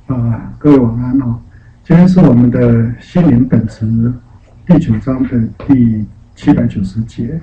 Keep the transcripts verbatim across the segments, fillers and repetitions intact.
啊，各位晚安哦。今天是我们的心灵本质第九章的第七百九十节。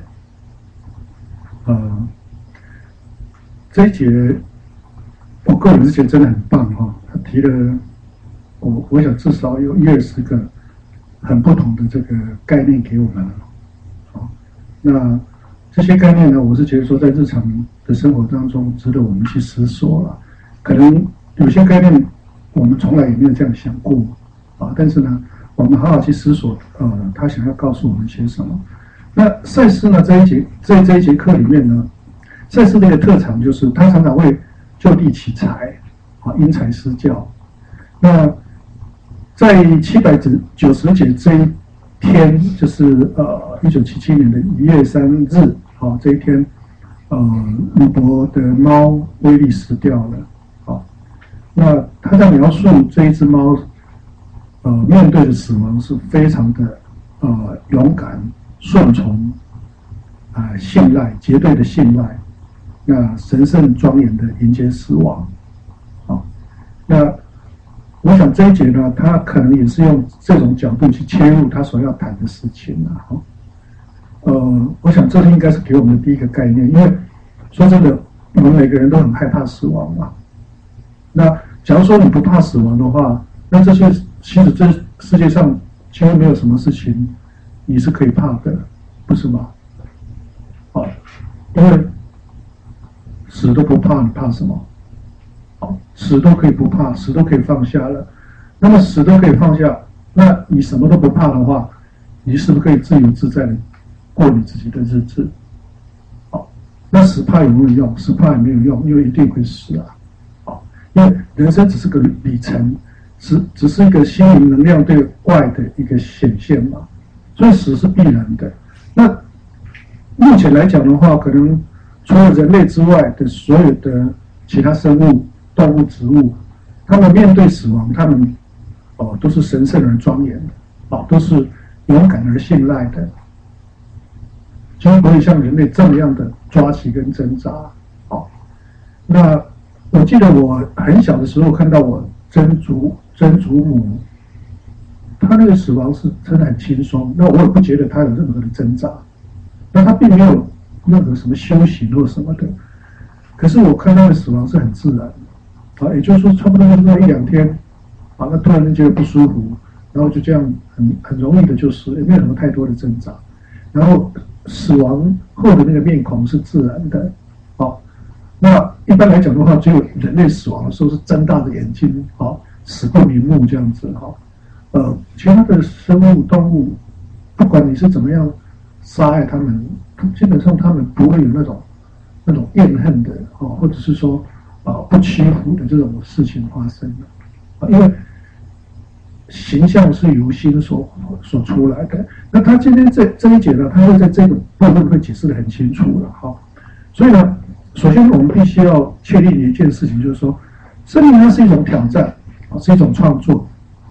呃，这一节我个人是觉得真的很棒哈、哦，他提了我我想至少有一二十个很不同的这个概念给我们了。好，那这些概念呢，我是觉得说在日常的生活当中值得我们去思索了。可能有些概念我们从来也没有这样想过啊，但是呢，我们好好去思索，呃，他想要告诉我们些什么。那赛斯呢，这一节在这一节课里面呢，赛斯的一个特长就是他常常会就地取材，啊，因材施教。那在七百九十节这一天，就是呃一九七七年的一月三日，好、啊、这一天，呃，鲁伯的猫威利死掉了。那他在描述这一只猫，呃，面对的死亡是非常的呃勇敢、顺从，啊、呃，信赖，绝对的信赖，那神圣庄严的迎接死亡，好，那我想这一节呢，他可能也是用这种角度去切入他所要谈的事情啊，哈，呃，我想这应该是给我们的第一个概念，因为说真的，我们每个人都很害怕死亡嘛。那假如说你不怕死亡的话，那这些其实这世界上几乎没有什么事情你是可以怕的，不是吗？啊，因为死都不怕，你怕什么？啊，死都可以不怕，死都可以放下了。那么死都可以放下，那你什么都不怕的话，你是不是可以自由自在的过你自己的日子？好，那死怕有没有用？死怕也没有用，因为一定会死啊。因为人生只是个里程，只只是一个心灵能量对外的一个显现嘛，所以死是必然的。那目前来讲的话，可能除了人类之外的所有的其他生物、动物、植物，他们面对死亡，他们哦都是神圣而庄严的，哦都是勇敢而信赖的，就不会像人类这么样的抓起跟挣扎。哦，那。我记得我很小的时候看到我曾祖曾祖母，她那个死亡是真的很轻松，那我也不觉得她有任何的挣扎，那她并没有任何什么修行或什么的，可是我看她的死亡是很自然的，啊，也就是说差不多就是那一两天，啊，那突然间觉得不舒服，然后就这样很很容易的就死，也没有什么太多的挣扎，然后死亡后的那个面孔是自然的，啊。那一般来讲的话，只有人类死亡的时候是睁大着眼睛，啊，死不瞑目这样子，哈，呃，其他的生物动物，不管你是怎么样杀害他们，基本上他们不会有那种那种怨恨的，啊，或者是说啊不屈服的这种事情发生的，啊，因为形象是由心所所出来的。那他今天这这一节呢，他会在这个部分会解释得很清楚了，哈，所以呢。首先，我们必须要确定一件事情，就是说，生命它是一种挑战，啊，是一种创作。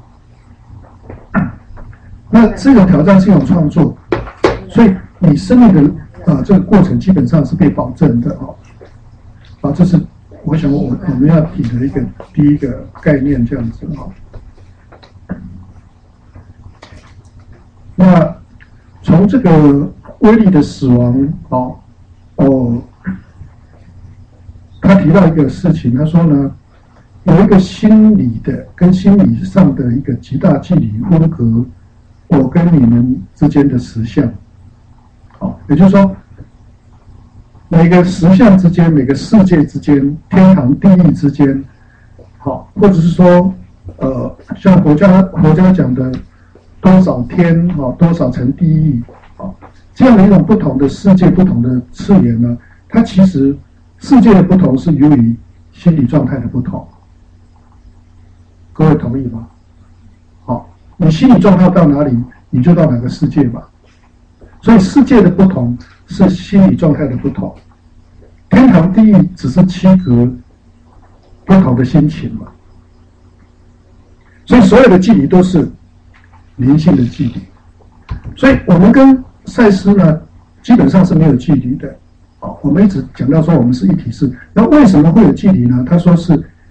那这种挑战是一种创作，所以你生命的啊、呃、这个过程基本上是被保证的啊。啊，这是我想我我们要提的一个第一个概念，这样子啊。那从这个威力的死亡，啊，哦。他提到一个事情，他说呢，有一个心理的跟心理上的一个极大距离分隔我跟你们之间的实相，好，也就是说，每个实相之间、每个世界之间、天堂地狱之间，好，或者是说，呃，像佛家佛家讲的多少天啊，多少层地狱啊，这样的一种不同的世界、不同的次元呢，它其实。世界的不同是由于心理状态的不同，各位同意吗？好，你心理状态到哪里，你就到哪个世界吧。所以世界的不同是心理状态的不同，天堂地狱只是区隔不同的心情嘛。所以所有的距离都是灵性的距离，所以我们跟赛斯呢，基本上是没有距离的。我们一直讲到说我们是一体式，那为什么会有距离呢？他说是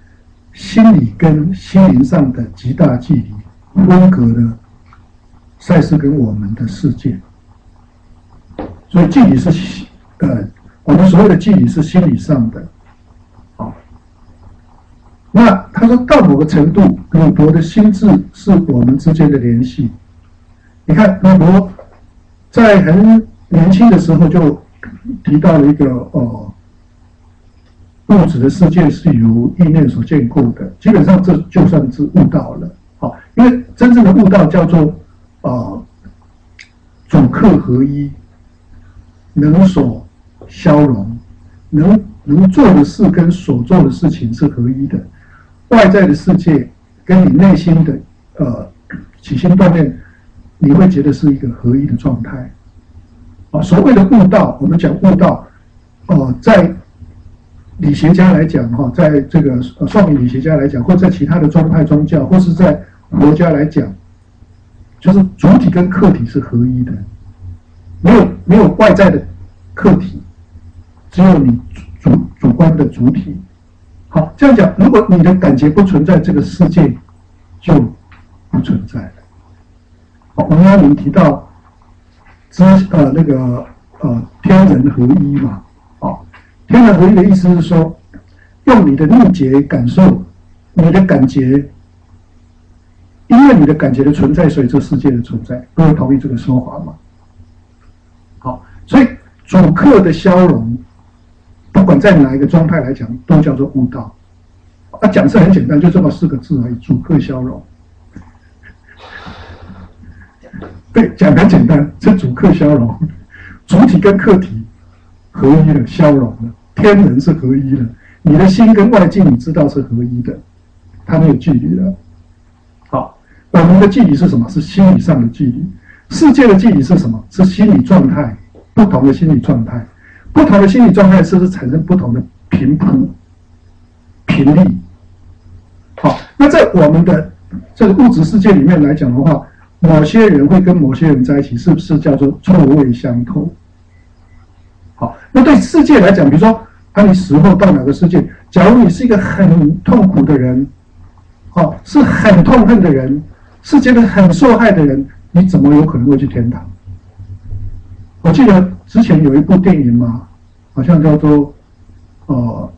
心理跟心灵上的极大距离，分隔了赛斯跟我们的世界。所以距离是呃，我们所谓的距离是心理上的。好，那他说到某个程度，鲁伯的心智是我们之间的联系。你看鲁伯在很年轻的时候就提到了一个呃，物质的世界是由意念所建构的，基本上这就算是悟道了。好，因为真正的悟道叫做呃主客合一，能所消融，能能做的事跟所做的事情是合一的，外在的世界跟你内心的呃起心动念，你会觉得是一个合一的状态。啊，所谓的悟道，我们讲悟道，呃，在理学家来讲，哈，在这个宋明理学家来讲，或在其他的宗派宗教，或是在佛家来讲，就是主体跟客体是合一的，没有没有外在的客体，只有你主主观的主体。好，这样讲，如果你的感觉不存在，这个世界就不存在了。好，王阳明提到知呃那个呃天人合一嘛，好，天人合一的意思是说，用你的力觉感受，你的感觉，因为你的感觉的存在，所以这世界的存在，各位同意这个说法吗？好，所以主客的消融，不管在哪一个状态来讲，都叫做悟道。啊，讲是很简单，就这么四个字而已，主客消融。对，讲很简单，是主客消融，主体跟客体合一了，消融了，天人是合一了，你的心跟外境你知道是合一的，它没有距离了。好，我们的距离是什么？是心理上的距离。世界的距离是什么？是心理状态，不同的心理状态，不同的心理状态是不是产生不同的频谱、频率？好，那在我们的这个物质世界里面来讲的话，某些人会跟某些人在一起，是不是叫做臭味相投？好，那对世界来讲，比如说，啊，你死后到哪个世界？假如你是一个很痛苦的人，哦，是很痛恨的人，是觉得很受害的人，你怎么有可能会去天堂？我记得之前有一部电影嘛，好像叫做呃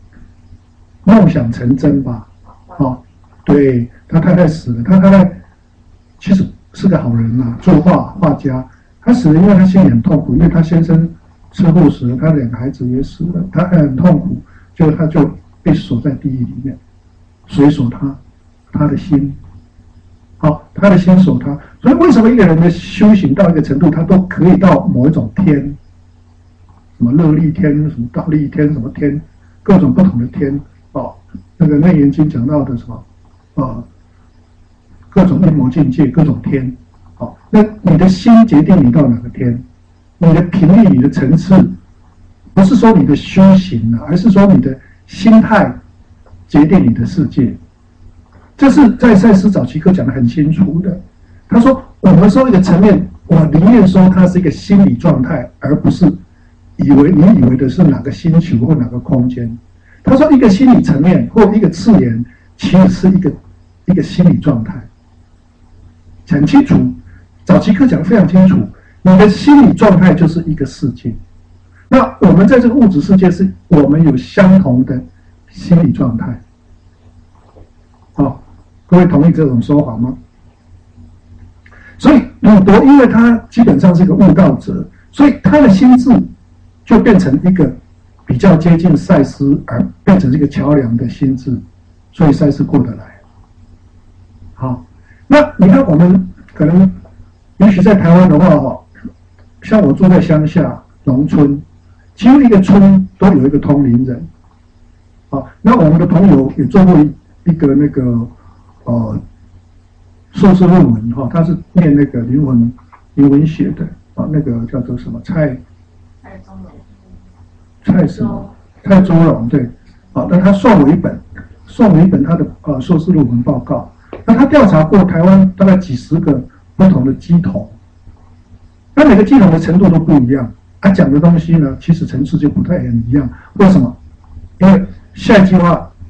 《梦想成真》吧，哦，对，他太太死了，他太太其实是个好人啊，作画画家。他死了，因为他心里很痛苦，因为他先生车祸死了，他两个孩子也死了，他很痛苦，就他就被锁在地狱里面。谁锁他？他的心。好，他的心锁他。所以为什么一个人的修行到一个程度，他都可以到某一种天，什么乐力天，什么倒立天，什么天，各种不同的天。哦，那个《楞严经》讲到的什么，呃。各种阴谋境界，各种天，好，那你的心决定你到哪个天，你的频率、你的层次，不是说你的修行啊，而是说你的心态决定你的世界。这是在赛斯早期课讲得很清楚的。他说，我们说一个层面，我宁愿说它是一个心理状态，而不是以为你以为的是哪个星球或哪个空间。他说，一个心理层面或一个次元，其实是一个一个心理状态。很清楚，早期课讲得非常清楚，你的心理状态就是一个世界。那我们在这个物质世界，是我们有相同的心理状态。好、哦，各位同意这种说法吗？所以鲁伯因为他基本上是一个悟道者，所以他的心智就变成一个比较接近赛斯，而变成一个桥梁的心智，所以赛斯过得来。好。那你看，我们可能也许在台湾的话，哈，像我住在乡下农村，几乎一个村都有一个通灵人。好，那我们的朋友也做过一个那个呃硕士论文哈，他是念那个灵魂灵魂学的啊，那个叫做什么蔡蔡宗荣，蔡什么蔡宗荣对，啊，那他送我一本，送我一本他的呃硕士论文报告。那他调查过台湾大概几十个不同的乩童，那每个乩童的程度都不一样，他讲的东西呢，其实层次就不太很一样。为什么？因为下一句话，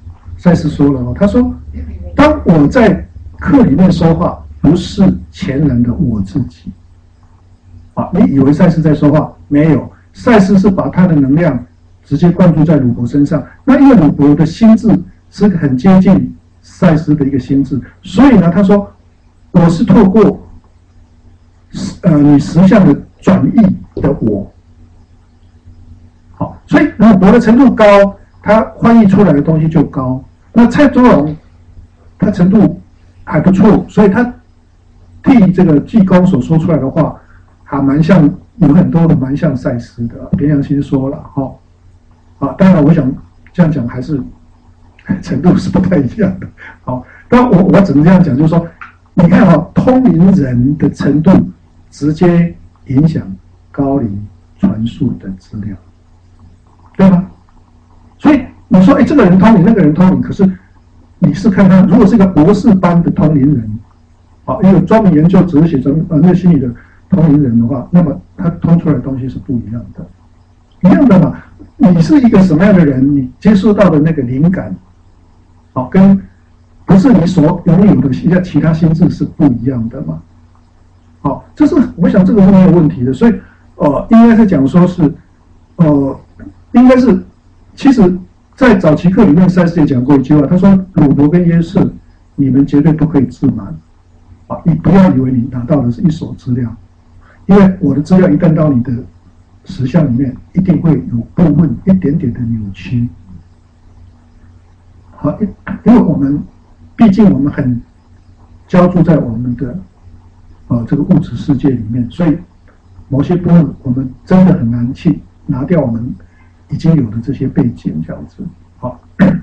赛斯说了哦，他说，当我在课里面说话，不是全然的我自己。啊，你以为赛斯在说话？没有，赛斯是把他的能量直接灌注在鲁伯身上。那因为鲁伯的心智是很接近赛斯的一个心智，所以呢，他说我是透过呃你实相的转译的我。好，所以鲁伯的程度高，他翻译出来的东西就高。那蔡宗荣他程度还不错，所以他替这个济公所说出来的话，还蛮像，有很多的蛮像赛斯的。凭良心说了哈，啊，当然我想这样讲还是程度是不太一样的。好，但我我只能这样讲，就是说，你看哈、哦，通灵人的程度直接影响高龄传输的资料，对吗？所以你说，哎，这个人通灵，那个人通灵，可是你是看他，如果是一个博士班的通灵人，啊，一个专门研究哲学、专呃那心理的通灵人的话，那么他通出来的东西是不一样的，一样的嘛。你是一个什么样的人，你接受到的那个灵感，好、啊，跟不是你所拥有的其他心智是不一样的嘛。好、啊，这是我想这个是没有问题的，所以呃，应该是讲说是，呃，应该是。其实，在早期课里面，赛斯也讲过一句话，他说：“鲁伯跟约瑟，你们绝对不可以自满，啊，你不要以为你拿到的是一手资料，因为我的资料一旦到你的实相里面，一定会有部分一点点的扭曲。好，因为我们毕竟我们很浇筑在我们的呃这个物质世界里面，所以某些部分我们真的很难去拿掉我们。”已经有的这些背景这样子，好，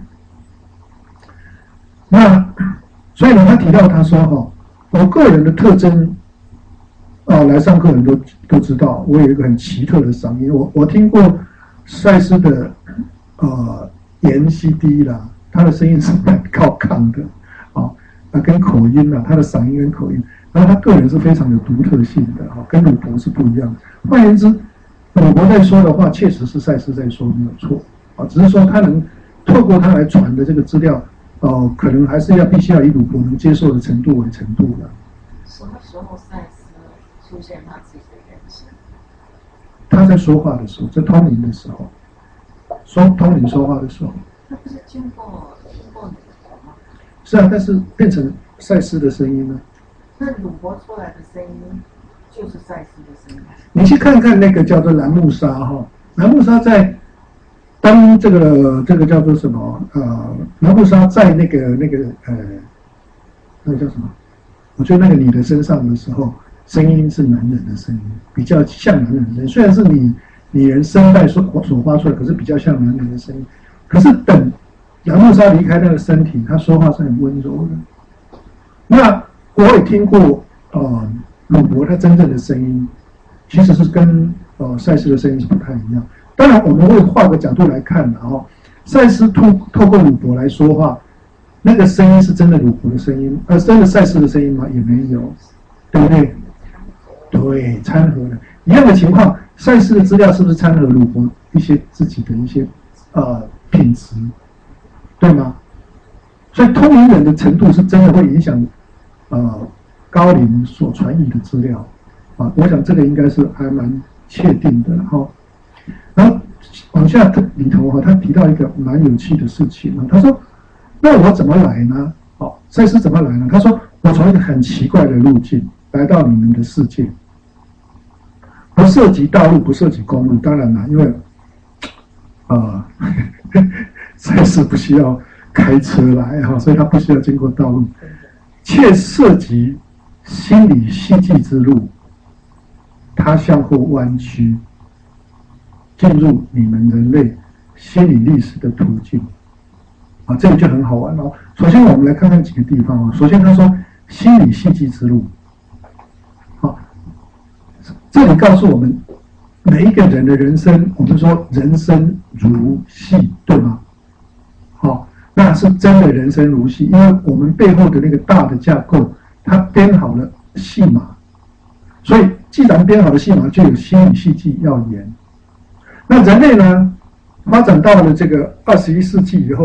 那所以呢，他提到他说哈、哦，我个人的特征，啊，来上课人都都知道，我有一个很奇特的嗓音。我我听过赛斯的呃言 C D 啦，他的声音是蛮高亢的，啊，那跟口音啦，他的嗓音跟口音，然后他个人是非常有独特性的，哈，跟鲁伯是不一样的。换言之。鲁伯在说的话，确实是赛斯在说，没有错啊。只是说他能透过他来传的这个资料，哦、呃，可能还是要必须要以鲁伯能接受的程度为程度的。 什么时候赛斯出现他自己的原型？ 他在说话的时候，在通灵的时候，说通灵说话的时候。 他不是经过经过鲁伯吗？ 是啊，但是变成赛斯的声音呢？ 那鲁伯出来的声音。就是赛斯的声音。 你去看看那个叫做兰木沙哈，兰木沙在当这个这个叫做什么呃，兰木沙在那个那个呃，那个叫什么？我觉得那个你的身上的时候，声音是男人的声音，比较像男人的声音。虽然是你女人声带所所发出来，可是比较像男人的声音。可是等兰木沙离开那个身体，他说话是很温柔的。那我也听过呃。鲁伯他真正的声音，其实是跟呃赛斯的声音是不太一样。当然，我们会换个角度来看，然后赛斯透透过鲁伯来说话，那个声音是真的鲁伯的声音，而真的赛斯的声音吗？也没有，对不对？对，掺和的一样的情况，赛斯的资料是不是掺和鲁伯一些自己的一些呃品质，对吗？所以通灵人的程度是真的会影响呃。高龄所传译的资料，啊，我想这个应该是还蛮确定的哈。然后往下里头哈，他提到一个蛮有趣的事情啊，他说：“那我怎么来呢？哦，赛斯怎么来呢？”他说：“我从一个很奇怪的路径来到你们的世界，不涉及道路，不涉及公路。当然了，因为啊，赛斯不需要开车来哈，所以他不需要经过道路，却涉及。”心理细迹之路，它向后弯曲，进入你们人类心理历史的途径。啊，这个就很好玩哦。首先，我们来看看几个地方啊。首先，他说心理细迹之路，好，这里告诉我们每一个人的人生，我们说人生如戏，对吗？好，那是真的人生如戏，因为我们背后的那个大的架构。他编好了戏码，所以既然编好了戏码，就有心理戏剧要演。那人类呢，发展到了这个二十一世纪以后，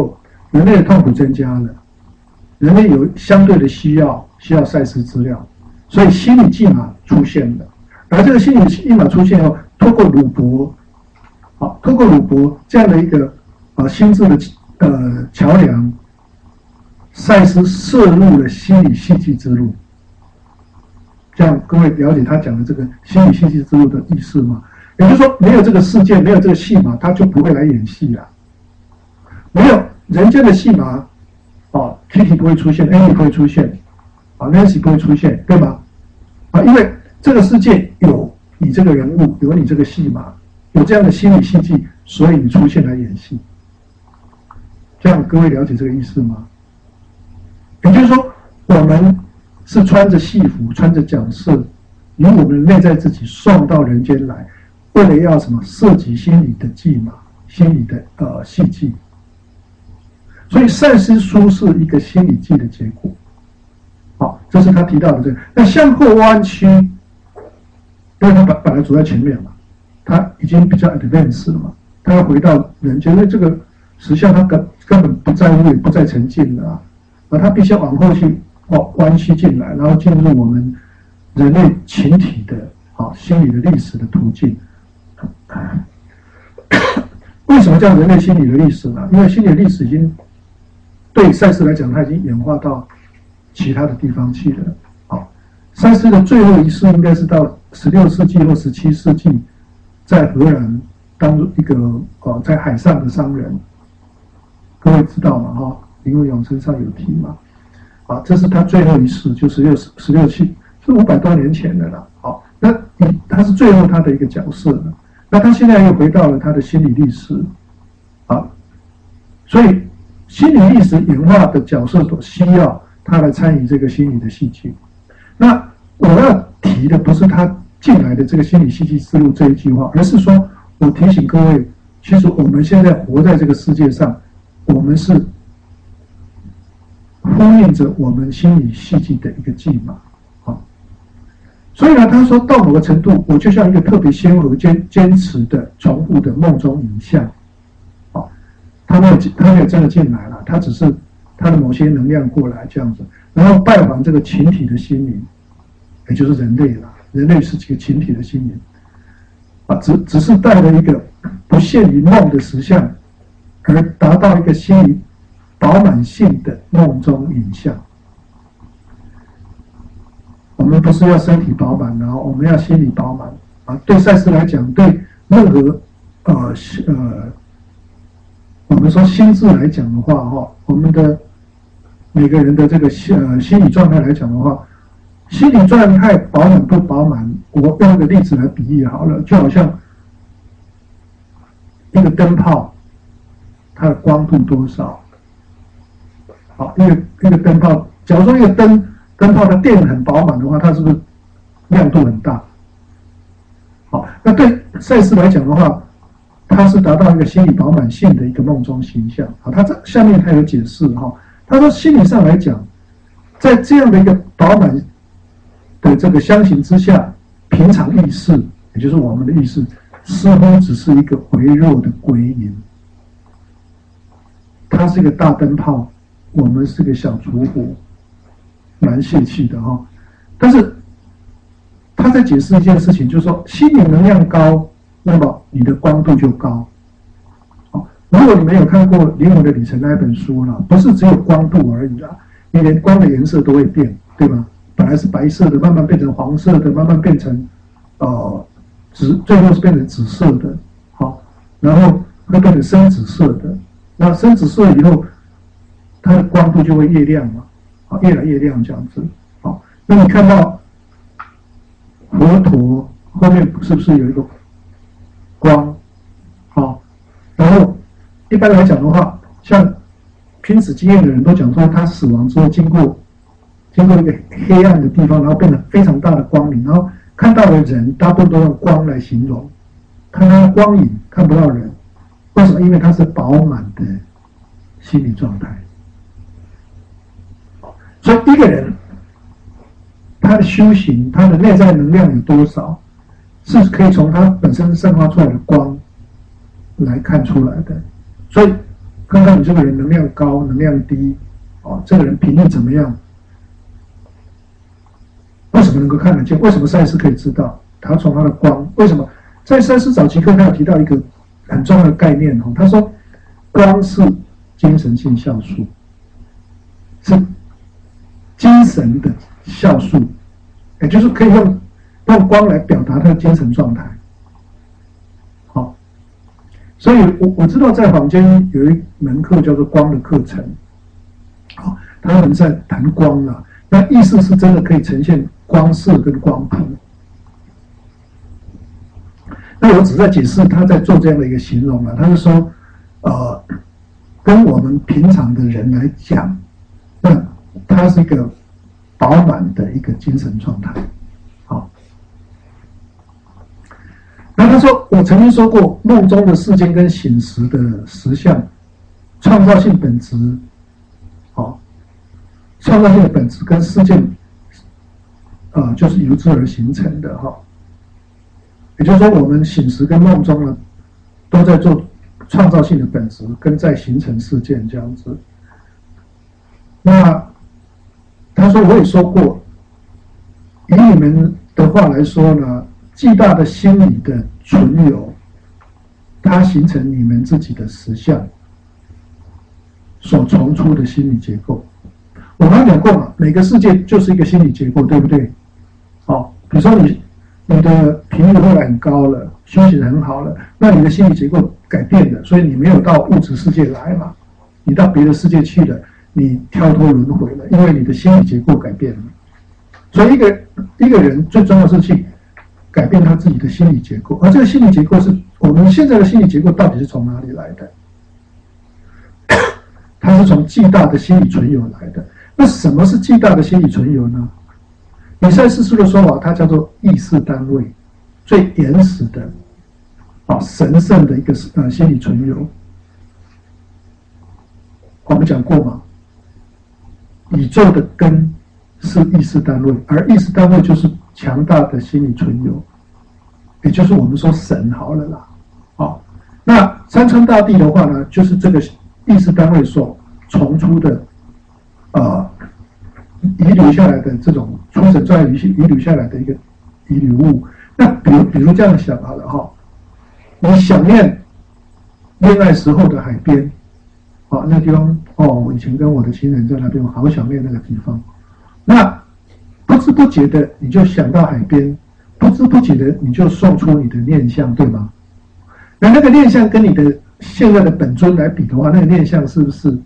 人类的痛苦增加了，人类有相对的需要，需要赛斯资料，所以心理寄码出现了。而这个心理寄码出现后，透过鲁伯，好，透过鲁伯这样的一个啊心智的呃桥梁，赛斯涉入了心理戏剧之路。这样各位了解他讲的这个心理戏剧之路的意思吗？也就是说，没有这个事件，没有这个戏码，他就不会来演戏啊。没有人间的戏码，哦 ，Kitty 不会出现 ，Amy 不会出现，啊 ，Nancy 不会出现，对吗？啊，因为这个世界有你这个人物，有你这个戏码，有这样的心理戏剧，所以你出现来演戏。这样各位了解这个意思吗？也就是说，我们是穿着戏服，穿着角色，以我们内在自己送到人间来，为了要什么？涉及心理的计码，心理的呃戏剧。所以赛斯书是一个心理记的结果。好，这是他提到的这个。那向后弯曲，因为他本本来走在前面嘛，他已经比较 advanced 了嘛，他要回到人间，因为这个实相他根根本不在乎，也不再沉浸了啊，而他必须要往后去哦弯曲进来，然后进入我们人类群体的啊心理的历史的途径。为什么叫人类心理的历史呢？因为心理的历史已经对赛斯来讲，它已经演化到其他的地方去了。好，赛斯的最后一世应该是到十六世纪或十七世纪，在荷兰当一个呃在海上的商人，各位知道吗？哈、哦，林文勇身上有提嘛？啊，这是他最后一世，就十六十六七是五百多年前的了。好，那他是最后他的一个角色了。那他现在又回到了他的心理历史，啊，所以心理历史演化的角色所需要他来参与这个心理的戏剧。那我要提的不是他进来的这个心理戏剧思路这一句话，而是说我提醒各位，其实我们现在活在这个世界上，我们是呼应着我们心理戏剧的一个计码。所以呢，他说到某个程度，我就像一个特别鲜活、坚坚持的、重复的梦中影像，好，他没有他没有真的进来了，他只是他的某些能量过来这样子，然后拜访这个群体的心灵，也就是人类了。人类是这个群体的心灵，啊，只只是带了一个不限于梦的实相，而达到一个心理饱满性的梦中影像。我们不是要身体饱满，然后我们要心理饱满啊。对赛斯来讲，对任何呃呃，我们说心智来讲的话，哈，我们的每个人的这个呃心理状态来讲的话，心理状态饱满不饱满，我用一个例子来比喻好了，就好像一个灯泡，它的光度多少？好，一个一个灯泡，假如说一个灯。灯泡的电很饱满的话，它是不是亮度很大？好，那对赛斯来讲的话，它是达到一个心理饱满性的一个梦中形象。好，他这下面他有解释哈，他说心理上来讲，在这样的一个饱满的这个相形之下，平常意识，也就是我们的意识，似乎只是一个微弱的归因。它是一个大灯泡，我们是个小烛火。蛮泄气的哈，但是他在解释一件事情，就是说心理能量高，那么你的光度就高。哦，如果你没有看过《灵魂的旅程》那一本书了，不是只有光度而已啦，你连光的颜色都会变，对吧？本来是白色的，慢慢变成黄色的，慢慢变成呃紫，最后是变成紫色的，好，然后会变成深紫色的。那深紫色以后，它的光度就会越亮嘛。越来越亮这样子，好，那你看到佛陀后面是不是有一个光？好，然后一般来讲的话，像濒死经验的人都讲说，他死亡之后经过经过一个黑暗的地方，然后变得非常大的光明，然后看到的人大部分都用光来形容，看他的光影看不到人，为什么？因为他是饱满的心理状态。所以一个人，他的修行，他的内在能量有多少，是可以从他本身散发出来的光来看出来的。所以看看你这个人能量高、能量低，哦，这个人频率怎么样？为什么能够看得见？为什么赛斯可以知道？他从他的光，为什么在赛斯早期课他有提到一个很重要的概念哦，他说光是精神性酵素，是精神的酵素，也就是可以用用光来表达他的精神状态。好，所以我我知道在坊间有一门课叫做光的课程，好，他们在谈光啊，那意思是真的可以呈现光色跟光谱。那我只是在解释他在做这样的一个形容啊，他是说，呃，跟我们平常的人来讲，那它是一个饱满的一个精神状态。好，然后他说，我曾经说过，梦中的事件跟醒时的实相，创造性本质，好，创造性的本质跟事件，呃，就是由之而形成的哈。也就是说，我们醒时跟梦中呢，都在做创造性的本质，跟在形成事件这样子。那他说，我也说过，以你们的话来说呢，巨大的心理的存有，它形成你们自己的实相所重出的心理结构。我刚刚讲过嘛，每个世界就是一个心理结构，对不对？好，比如说你。你的频率后来很高了，休息得很好了，那你的心理结构改变了，所以你没有到物质世界来嘛，你到别的世界去了，你跳脱轮回了，因为你的心理结构改变了。所以一个一个人最重要是去改变他自己的心理结构，而这个心理结构是我们现在的心理结构到底是从哪里来的？它是从巨大的心理存有来的。那什么是巨大的心理存有呢？以赛斯书的说法，它叫做意识单位，最原始的、啊神圣的一个呃心理存有。我们讲过嘛，宇宙的根是意识单位，而意识单位就是强大的心理存有，也就是我们说神好了啦。好，那山川大地的话呢，就是这个意识单位所重出的，呃。遗留下来的这种出神传遗遗留下来的一个遗留物，那比如比如这样想好了哈，你想念恋爱时候的海边，啊，那地方哦，我以前跟我的情人在那边，我好想念那个地方。那不知不觉的你就想到海边，不知不觉的你就送出你的念想，对吗？那那个念想跟你的现在的本尊来比的话，那个念想是不是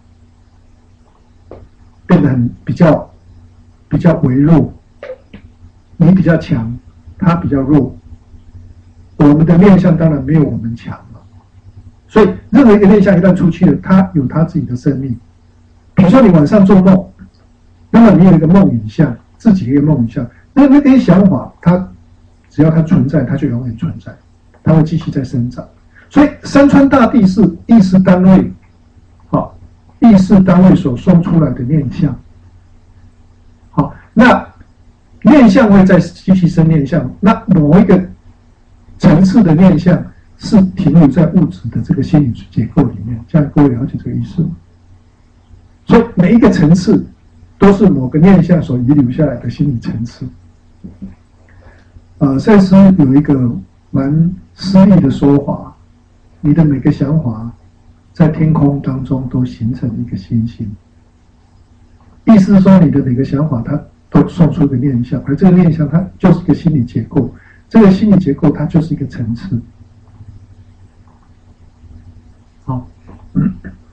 变得很比较比较微弱？你比较强，他比较弱。我们的面相当然没有我们强了，所以任何一个面相一旦出去了，他有他自己的生命。比如说你晚上做梦，那么你有一个梦影像，自己一个梦影像，那那些想法，它只要它存在，它就永远存在，它会继续在生长。所以山川大地是意识单位，好。意识单位所送出来的念相，好，那念相会在继续生念相，那某一个层次的念相是停留在物质的这个心理结构里面，这样各位了解这个意思吗？所以每一个层次都是某个念相所遗留下来的心理层次。呃，赛斯有一个蛮诗意的说法，你的每个想法在天空当中都形成一个星星，意思是说你的每个想法它都送出一个念想，而这个念想它就是一个心理结构，这个心理结构它就是一个层次。好，嗯，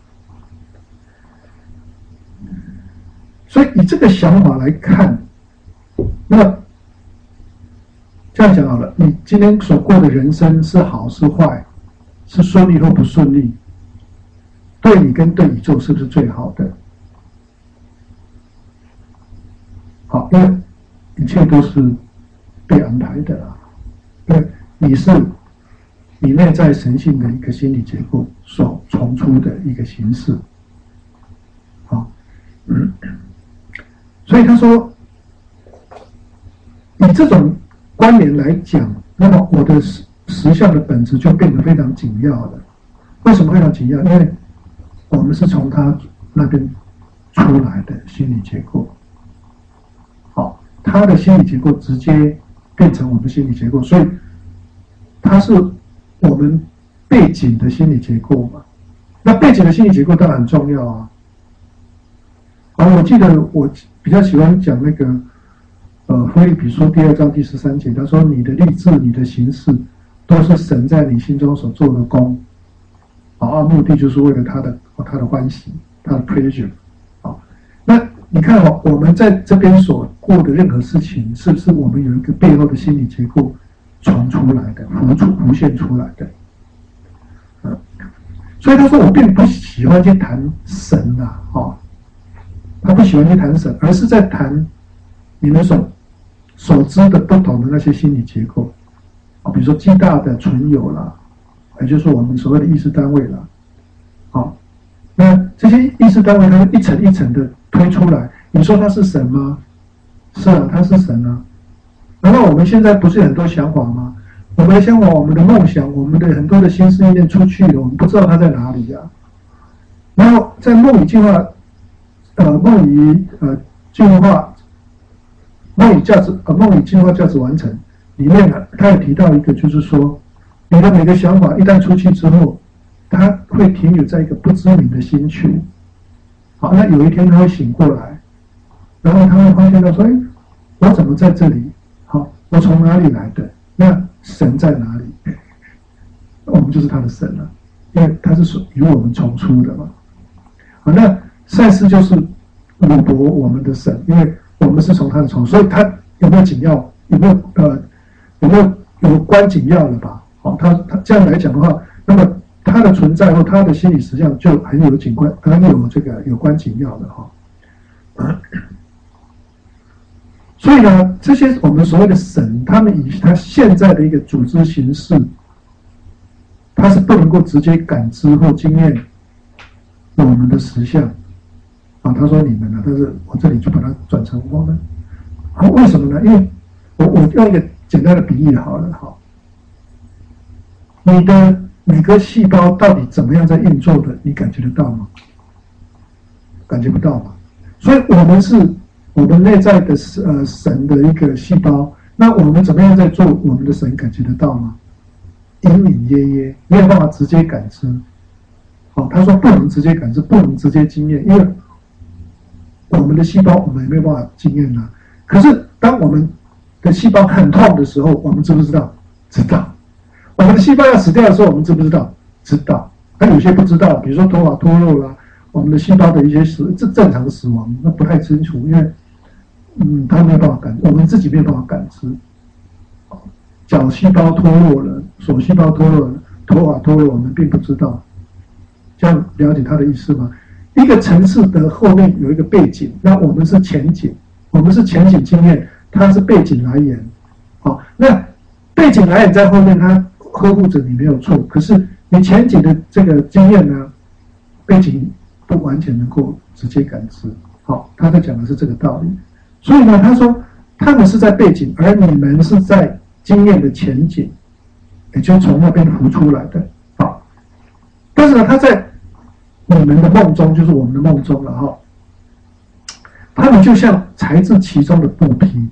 所以以这个想法来看，那这样讲好了，你今天所过的人生是好是坏，是顺利或不顺利，对你跟对宇宙是不是最好的？好，因为一切都是被安排的啦，因为你是你内在神性的一个心理结构所重出的一个形式。好，嗯，所以他说，以这种关联来讲，那么我的实实相的本质就变得非常紧要了。为什么非常紧要？因为我们是从他那边出来的心理结构。好，他的心理结构直接变成我们心理结构，所以它是我们背景的心理结构嘛。那背景的心理结构当然很重要啊。啊，我记得我比较喜欢讲那个，呃，腓立比书第二章第十三节，他说：“你的立志、你的行事，都是神在你心中所做的功。”啊，目的就是为了他的他的欢喜，他的 pleasure。啊，那你看哦，我们在这边所过的任何事情，是不是我们有一个背后的心理结构传出来的、浮出、浮现出来的？嗯，所以他说我并不喜欢去谈神呐、啊，哦。他不喜欢去谈神，而是在谈你们所所知的不同的那些心理结构啊，比如说极大的存有啦，也就是我们所谓的意识单位啦。好，那这些意识单位它一层一层的推出来，你说它是神吗？是啊，它是神啊。难道我们现在不是很多想法吗？我们的想法、我们的梦想、我们的很多的心思意念出去了，我们不知道它在哪里呀、啊。然后在梦里计划。呃，梦里呃进化，梦里价值呃梦里进化价值完成里面呢，他也提到一个，就是说，你的每个想法一旦出去之后，它会停留在一个不知名的星球。好，那有一天他会醒过来，然后他会发现到说，哎，我怎么在这里？好，我从哪里来的？那神在哪里？我们就是他的神了，因为他是属于我们重出的嘛。好，那。赛斯就是鲁伯我们的神，因为我们是从他的从，所以他有没有紧要？有没有呃有没有有关紧要了吧？好、哦，他他这样来讲的话，那么他的存在或他的心理实际上就很有紧关，很有这个有关紧要的哈、哦。所以呢，这些我们所谓的神，他们以他现在的一个组织形式，他是不能够直接感知或经验我们的实相。啊，他说你们呢、啊，但是我这里就把它转成我们。好，为什么呢？因为我我用一个简单的比喻好了，哈，你的每个细胞到底怎么样在运作的，你感觉得到吗？感觉不到嘛。所以我们是我们内在的呃神的一个细胞，那我们怎么样在做我们的神感觉得到吗？隐隐约约，没有办法直接感知。好，他说不能直接感知，不能直接经验，因为我们的细胞我们也没有办法经验啊。可是当我们的细胞很痛的时候，我们知不知道？知道。我们的细胞要死掉的时候，我们知不知道？知道。但有些不知道，比如说头发脱落啦，我们的细胞的一些死这正常死亡，那不太清楚，因为嗯，他没有办法感，我们自己没有办法感知。脚细胞脱落了，手细胞脱落了，头发脱落，我们并不知道。这样了解他的意思吗？一个层次的后面有一个背景，那我们是前景，我们是前景经验，它是背景来源。好，那背景来源在后面，它呵护着你没有错。可是你前景的这个经验呢，背景不完全能够直接感知。好，他在讲的是这个道理。所以呢，他说他们是在背景，而你们是在经验的前景，也就从那边浮出来的。好，但是呢，他在你们的梦中，就是我们的梦中了哈。他们就像材质其中的布匹，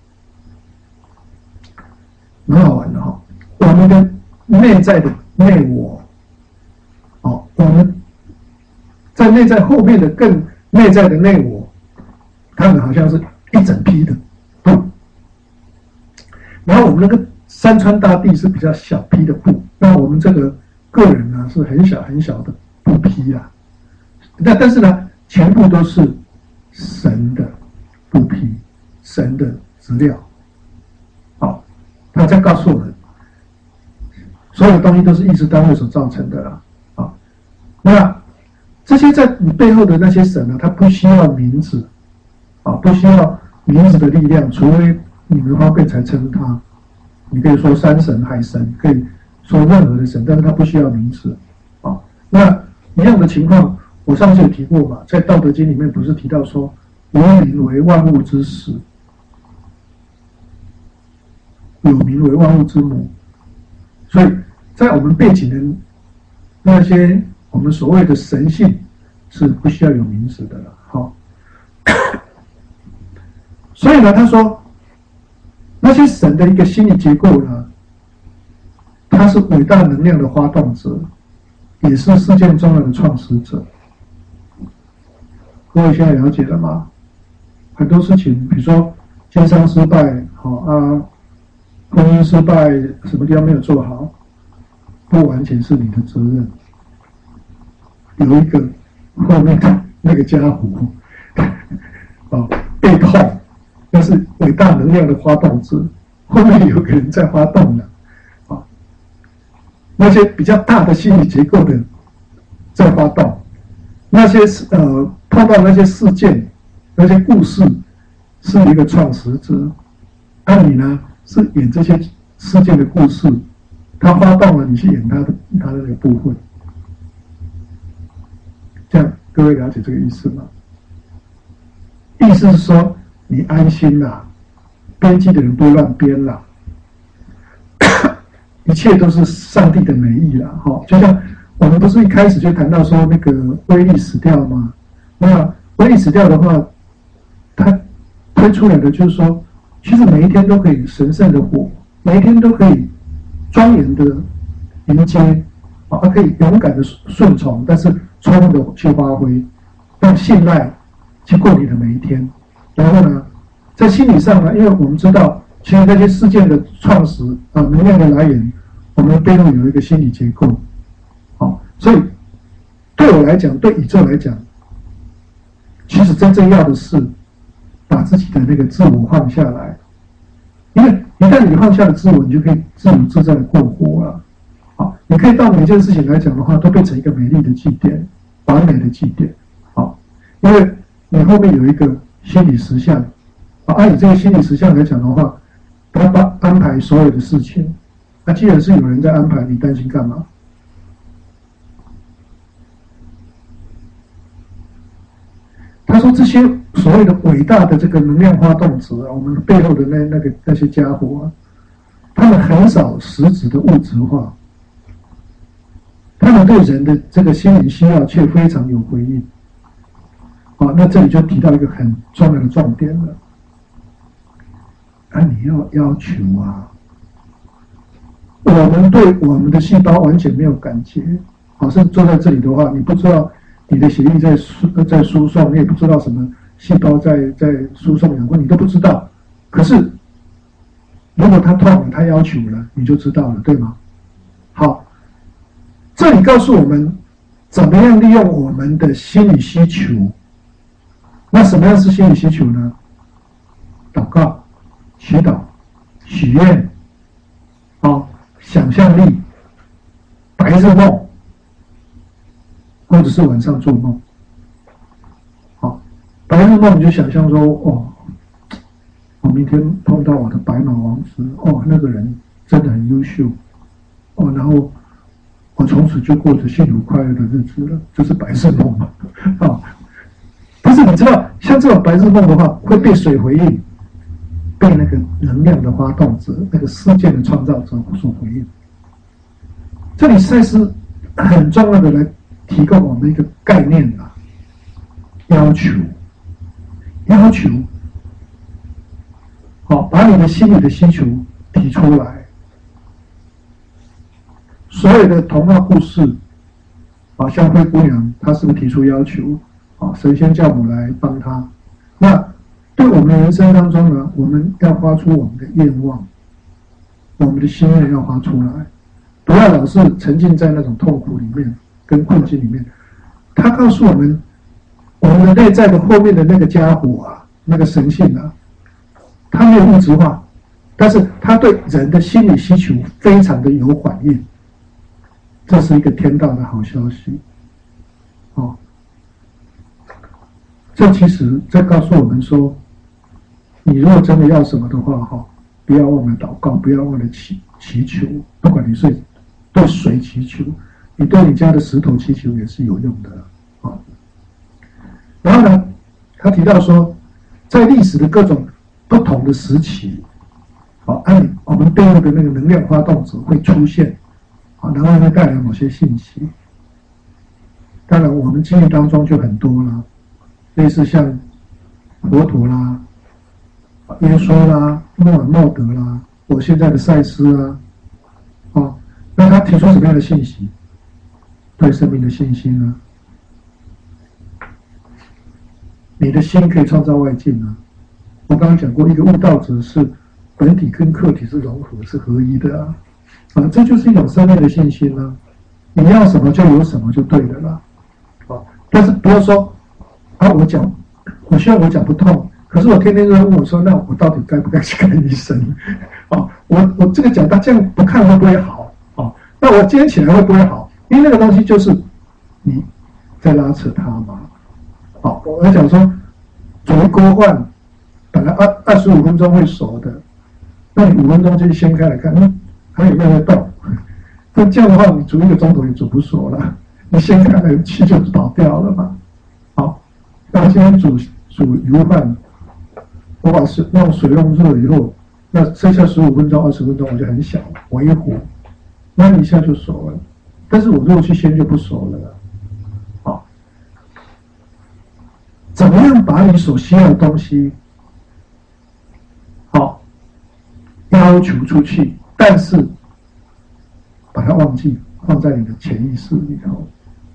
蛮好玩的哈。我们的内在的内我，哦，我们在内在后面的更内在的内我，他们好像是一整批的布，然后我们那个山川大地是比较小批的布，那我们这个个人呢是很小很小的布匹啊。那但是呢，全部都是神的布匹，神的资料。好，他在告诉我们，所有东西都是意识单位所造成的啦。好，那这些在你背后的那些神呢，他不需要名字，啊，不需要名字的力量，除非你们方便才称他。你可以说山神、海神，可以说任何的神，但是他不需要名字。啊，那一样的情况。我上次有提过嘛，在《道德经》里面不是提到说，无名为万物之始，有名为万物之母。所以在我们背景的那些我们所谓的神性是不需要有名字的了。好，所以呢，他说那些神的一个心理结构呢，他是伟大能量的发动者，也是世界重要的创始者。各位现在了解了吗？很多事情，比如说经商失败，好啊，婚姻失败，什么地方没有做好，不完全是你的责任。有一个后面的那个家伙，啊，背痛，那是伟大能量的发动者，后面有个人在发动了，啊，那些比较大的心理结构的在发动，那些呃碰到那些事件、那些故事，是一个创始者，那、啊、你呢是演这些事件的故事，他发动了，你去演他的他的那个部分。这样各位了解这个意思吗？意思是说，你安心啦，编辑的人不会乱编啦，一切都是上帝的美意啦。哈，就像我们不是一开始就谈到说那个威力死掉吗？那威力死掉的话，他推出来的就是说，其实每一天都可以神圣的活，每一天都可以庄严的迎接，啊，可以勇敢的顺从，但是充分的去发挥，用信赖去过你的每一天。然后呢，在心理上呢，因为我们知道，其实那些事件的创始啊，能量的来源，我们背后有一个心理结构。好，所以对我来讲，对宇宙来讲，其实真正要的是把自己的那个自我放下来，因为一旦你放下了自我，你就可以自由自在的过活了。好，你可以到每件事情来讲的话，都变成一个美丽的祭典，完美的祭典。好，因为你后面有一个心理实相，啊，按你这个心理实相来讲的话，他把安排所有的事情，那、啊、既然是有人在安排，你担心干嘛？他说这些所谓的伟大的这个能量发动者啊，我们背后的那那个那些家伙啊，他们很少实质的物质化，他们对人的这个心灵需要却非常有回应。好，那这里就提到一个很重要的重点了。啊，你要要求啊，我们对我们的细胞完全没有感觉，好像坐在这里的话，你不知道你的血液在输在输送，你也不知道什么细胞在在输送养分，你都不知道。可是如果他痛了，他要求了，你就知道了，对吗？好，这里告诉我们怎么样利用我们的心理需求。那什么样是心理需求呢？祷告、祈祷、许愿，哦，想象力、白日梦，或者是晚上做梦。好，白日梦你就想象说，哦，我明天碰到我的白马王子，哦，那个人真的很优秀，哦，然后我从此就过着幸福快乐的日子了，这是白日梦嘛？啊，但是你知道，像这种白日梦的话，会被水回应，被那个能量的发动者、那个事件的创造者所回应。这里实在是很重要的来提供我们一个概念啊，要求，要求，好，把你的心里的需求提出来。所有的童话故事，啊，像灰姑娘，她是不是提出要求？啊，神仙教母来帮她。那对我们的人生当中呢，我们要发出我们的愿望，我们的心愿要发出来，不要老是沉浸在那种痛苦里面跟困境里面。他告诉我们，我们的内在的后面的那个家伙啊，那个神性啊，他没有物质化，但是他对人的心理需求非常的有反应，这是一个天大的好消息。哦，这其实在告诉我们说，你如果真的要什么的话，哈，不要忘了祷告，不要忘了祈祈求，不管你是对谁祈求，你对你家的石头祈求也是有用的啊。然后呢，他提到说，在历史的各种不同的时期，好，按我们背后的那个能量发动者会出现，好，然后会带来某些信息。 当然我们经历当中就很多了，类似像佛陀啦、耶稣啦、穆罕默德啦，我现在的赛斯啊，哦，那他提出什么样的信息？对生命的信心啊，你的心可以创造外境啊。我刚刚讲过，一个悟道者是本体跟客体是融合、是合一的啊，啊，这就是一种生命的信心啊。你要什么就有什么就对了啦，啊，但是不要说啊，我讲，我希望我讲不痛，可是我天天都在问我说，那我到底该不该去看医生？啊，我我这个讲，他这样不看会不会好？啊，那我今天起来会不会好？因为那个东西就是你在拉扯它嘛。好，我来讲说，煮一锅饭，本来二二十五分钟会熟的，那你五分钟就掀开来看，嗯，还有没有在动？那这样的话，你煮一个钟头也煮不熟了，你掀开来气就跑掉了嘛。好，那我今天煮煮油饭，我把水让水用热以后，那剩下十五分钟、二十分钟，我就很小，我一火，那一下就熟了。但是我如果去掀就不熟了啦。好，怎么样把你所需要的东西，好，要求出去，但是把它忘记，放在你的潜意识里头。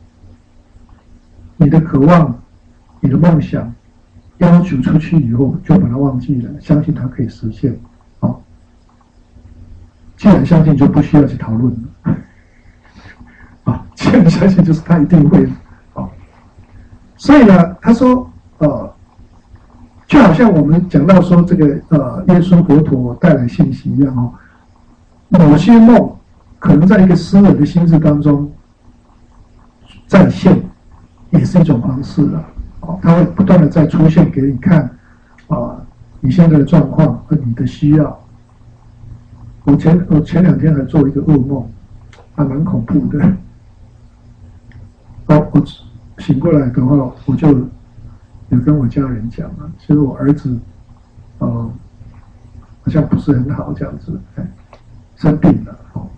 你的渴望，你的梦想，要求出去以后，就把它忘记了，相信它可以实现。好，既然相信，就不需要去讨论了。啊，既然相信，就是他一定会。啊，所以呢，他说，呃，就好像我们讲到说这个呃，耶稣佛陀带来信息一样哦，某些梦可能在一个诗人的心智当中再现，也是一种方式了。哦，他会不断的再出现给你看，啊、呃，你现在的状况和你的需要。我前我前两天还做一个噩梦，还蛮恐怖的。哦，我醒过来的话，我就有跟我家人讲了，其实我儿子，呃，好像不是很好这样子，哎，生病了，哦。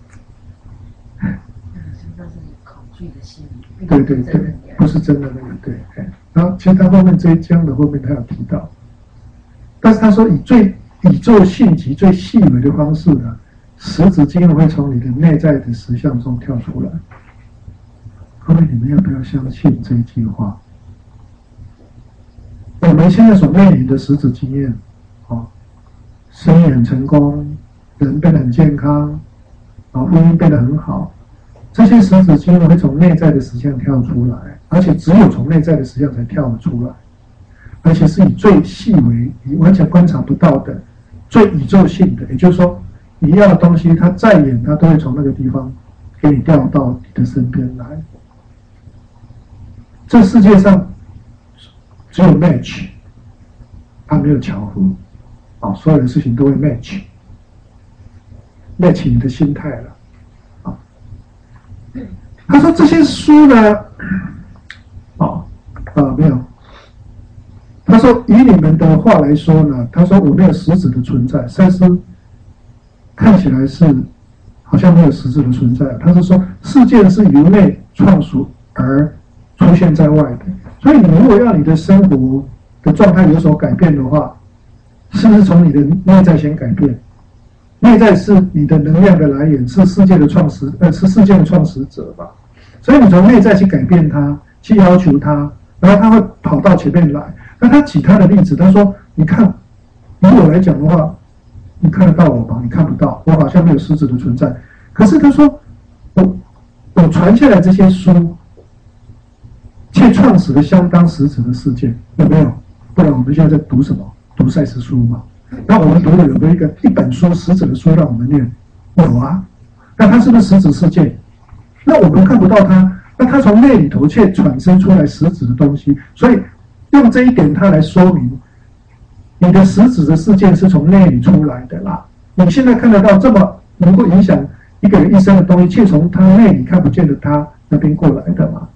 那是恐惧的心理， 对对对，不是真的那个对。哎，然后其实他后面这一章的后面他有提到，但是他说以最宇宙性级最细微的方式呢，实质经验会从你的内在的实相中跳出来。各位，你们要不要相信这一句话？我们现在所面临的实质经验，哦，生意很成功，人变得很健康，啊，婚姻变得很好，这些实质经验会从内在的实相跳出来，而且只有从内在的实相才跳得出来，而且是以最细微、你完全观察不到的、最宇宙性的，也就是说，你要的东西，它再远，它都会从那个地方给你调到你的身边来。这世界上只有 match， 它没有巧合，啊，所有的事情都会 match，match match 你的心态了，啊。他说这些书呢，啊啊没有，他说以你们的话来说呢，他说我没有实质的存在，赛斯看起来是好像没有实质的存在，他是说世界是由内创属而出现在外的，所以你如果要你的生活的状态有所改变的话，是不是从你的内在先改变？内在是你的能量的来源，是世界的创始，呃，是世界的创始者吧？所以你从内在去改变它，去要求它，然后它会跑到前面来。那他举他的例子，他说：“你看，以我来讲的话，你看得到我吧？你看不到，我好像没有实质的存在。可是他说，我我传下来这些书。”却创始了相当实质的事件，有没有？不然我们现在在读什么？读赛斯书嘛。那我们读的有没有一个一本书实质的书让我们念？有啊。那它是不是实质事件？那我们看不到它，那它从内里头却产生出来实质的东西。所以用这一点，它来说明你的实质的事件是从内里出来的啦。你现在看得到这么能够影响一个人一生的东西，却从他内里看不见的他那边过来的嘛。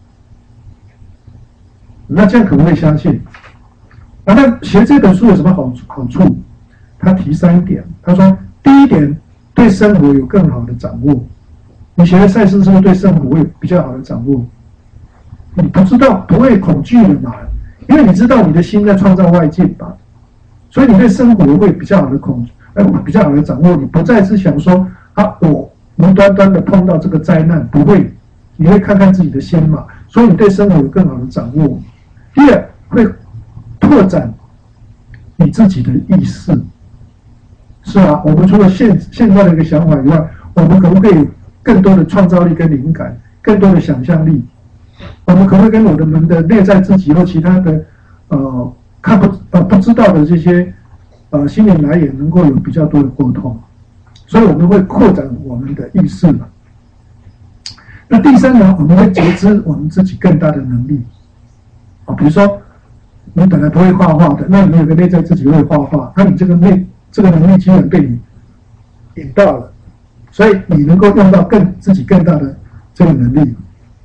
那这样可不可以相信？啊，那学这本书有什么好好处？他提三点，他说：第一点，对生活有更好的掌握。你学了赛斯是不是对生活有比较好的掌握？ 你不知道不会恐惧了嘛，因为你知道你的心在创造外境嘛，所以你对生活会比较好的控制，呃，比较好的掌握。你不再是想说啊，我无端端的碰到这个灾难，不会，你会看看自己的心嘛，所以你对生活有更好的掌握。第二，会拓展你自己的意识。是啊，我们除了现现在的一个想法以外，我们可不可以有更多的创造力跟灵感，更多的想象力？我们可不可以跟我们的内在自己或其他的呃看不呃不知道的这些呃心灵来源，能够有比较多的沟通？所以我们会扩展我们的意识嘛。那第三呢，我们会觉知我们自己更大的能力。啊，比如说你本来不会画画的，那你有个内在自己会画画，那你这个内这个能力基本被你引到了，所以你能够用到更自己更大的这个能力。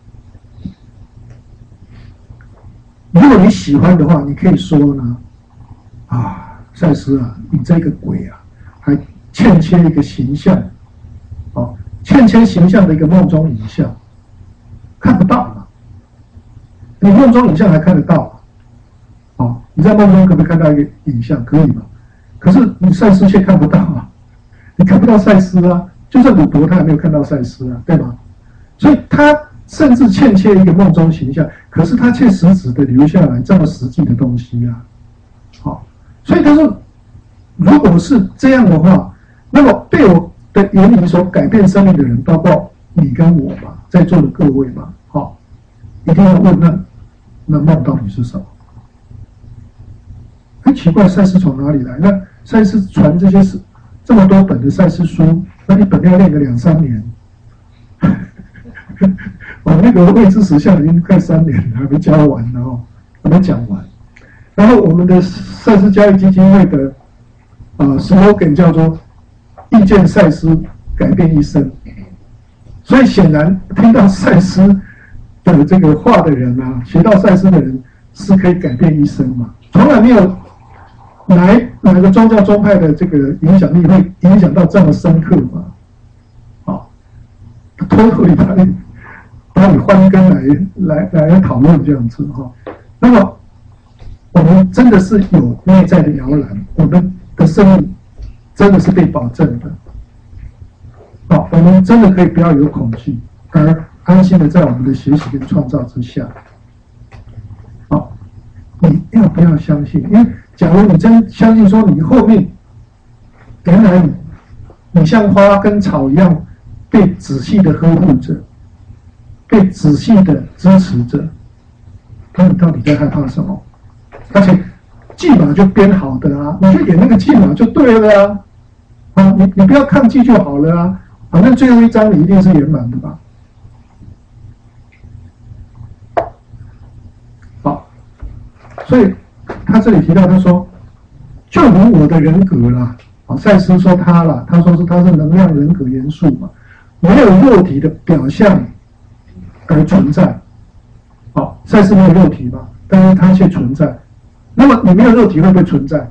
如果你喜欢的话，你可以说呢，啊，赛斯啊，你这个鬼啊，还欠缺一个形象，哦，欠缺形象的一个梦中影像，看不到嘛？你梦中影像还看得到嘛？哦，你在梦中可不可以看到一个影像？可以嘛？可是你赛斯却看不到啊，你看不到赛斯啊，就算鲁伯他也没有看到赛斯啊，对吗？所以他甚至欠缺一个梦中形象，可是他却实质的留下来这么实际的东西啊。好，所以他说，如果是这样的话，那么被我的言语所改变生命的人，包括你跟我嘛，在座的各位嘛，好，一定要问那那梦到底是什么？很奇怪，赛斯从哪里来？那赛斯传这些是这么多本的赛斯书，那一本要练个两三年。我那个未知实相已经快三年了，还没教完呢哦，还没讲完。然后我们的赛斯教育基金会的呃 slogan 叫做“遇见赛斯，改变一生”。所以显然听到赛斯的这个话的人啊，学到赛斯的人是可以改变一生嘛，从来没有哪哪个宗教宗派的这个影响力会影响到这么深刻嘛？好，偷偷里把你把你换根来来来讨论这样子哈。那么我们真的是有内在的摇篮，我们的生命真的是被保证的。好，我们真的可以不要有恐惧，而安心的在我们的学习跟创造之下。好，你要不要相信？因为假如你真相信说你后面原来你你像花跟草一样被仔细的呵护着，被仔细的支持着，那你到底在害怕什么？而且剧码就编好的啊，你就演那个剧码就对了啊，啊，你你不要抗拒就好了啊，反正最后一章你一定是圆满的吧。好，所以他这里提到，他说，就如我的人格啦，啊，赛斯说他啦，他说是他是能量人格元素嘛，没有肉体的表象而存在。好，赛斯没有肉体嘛，但是它却存在。那么你没有肉体会不会存在？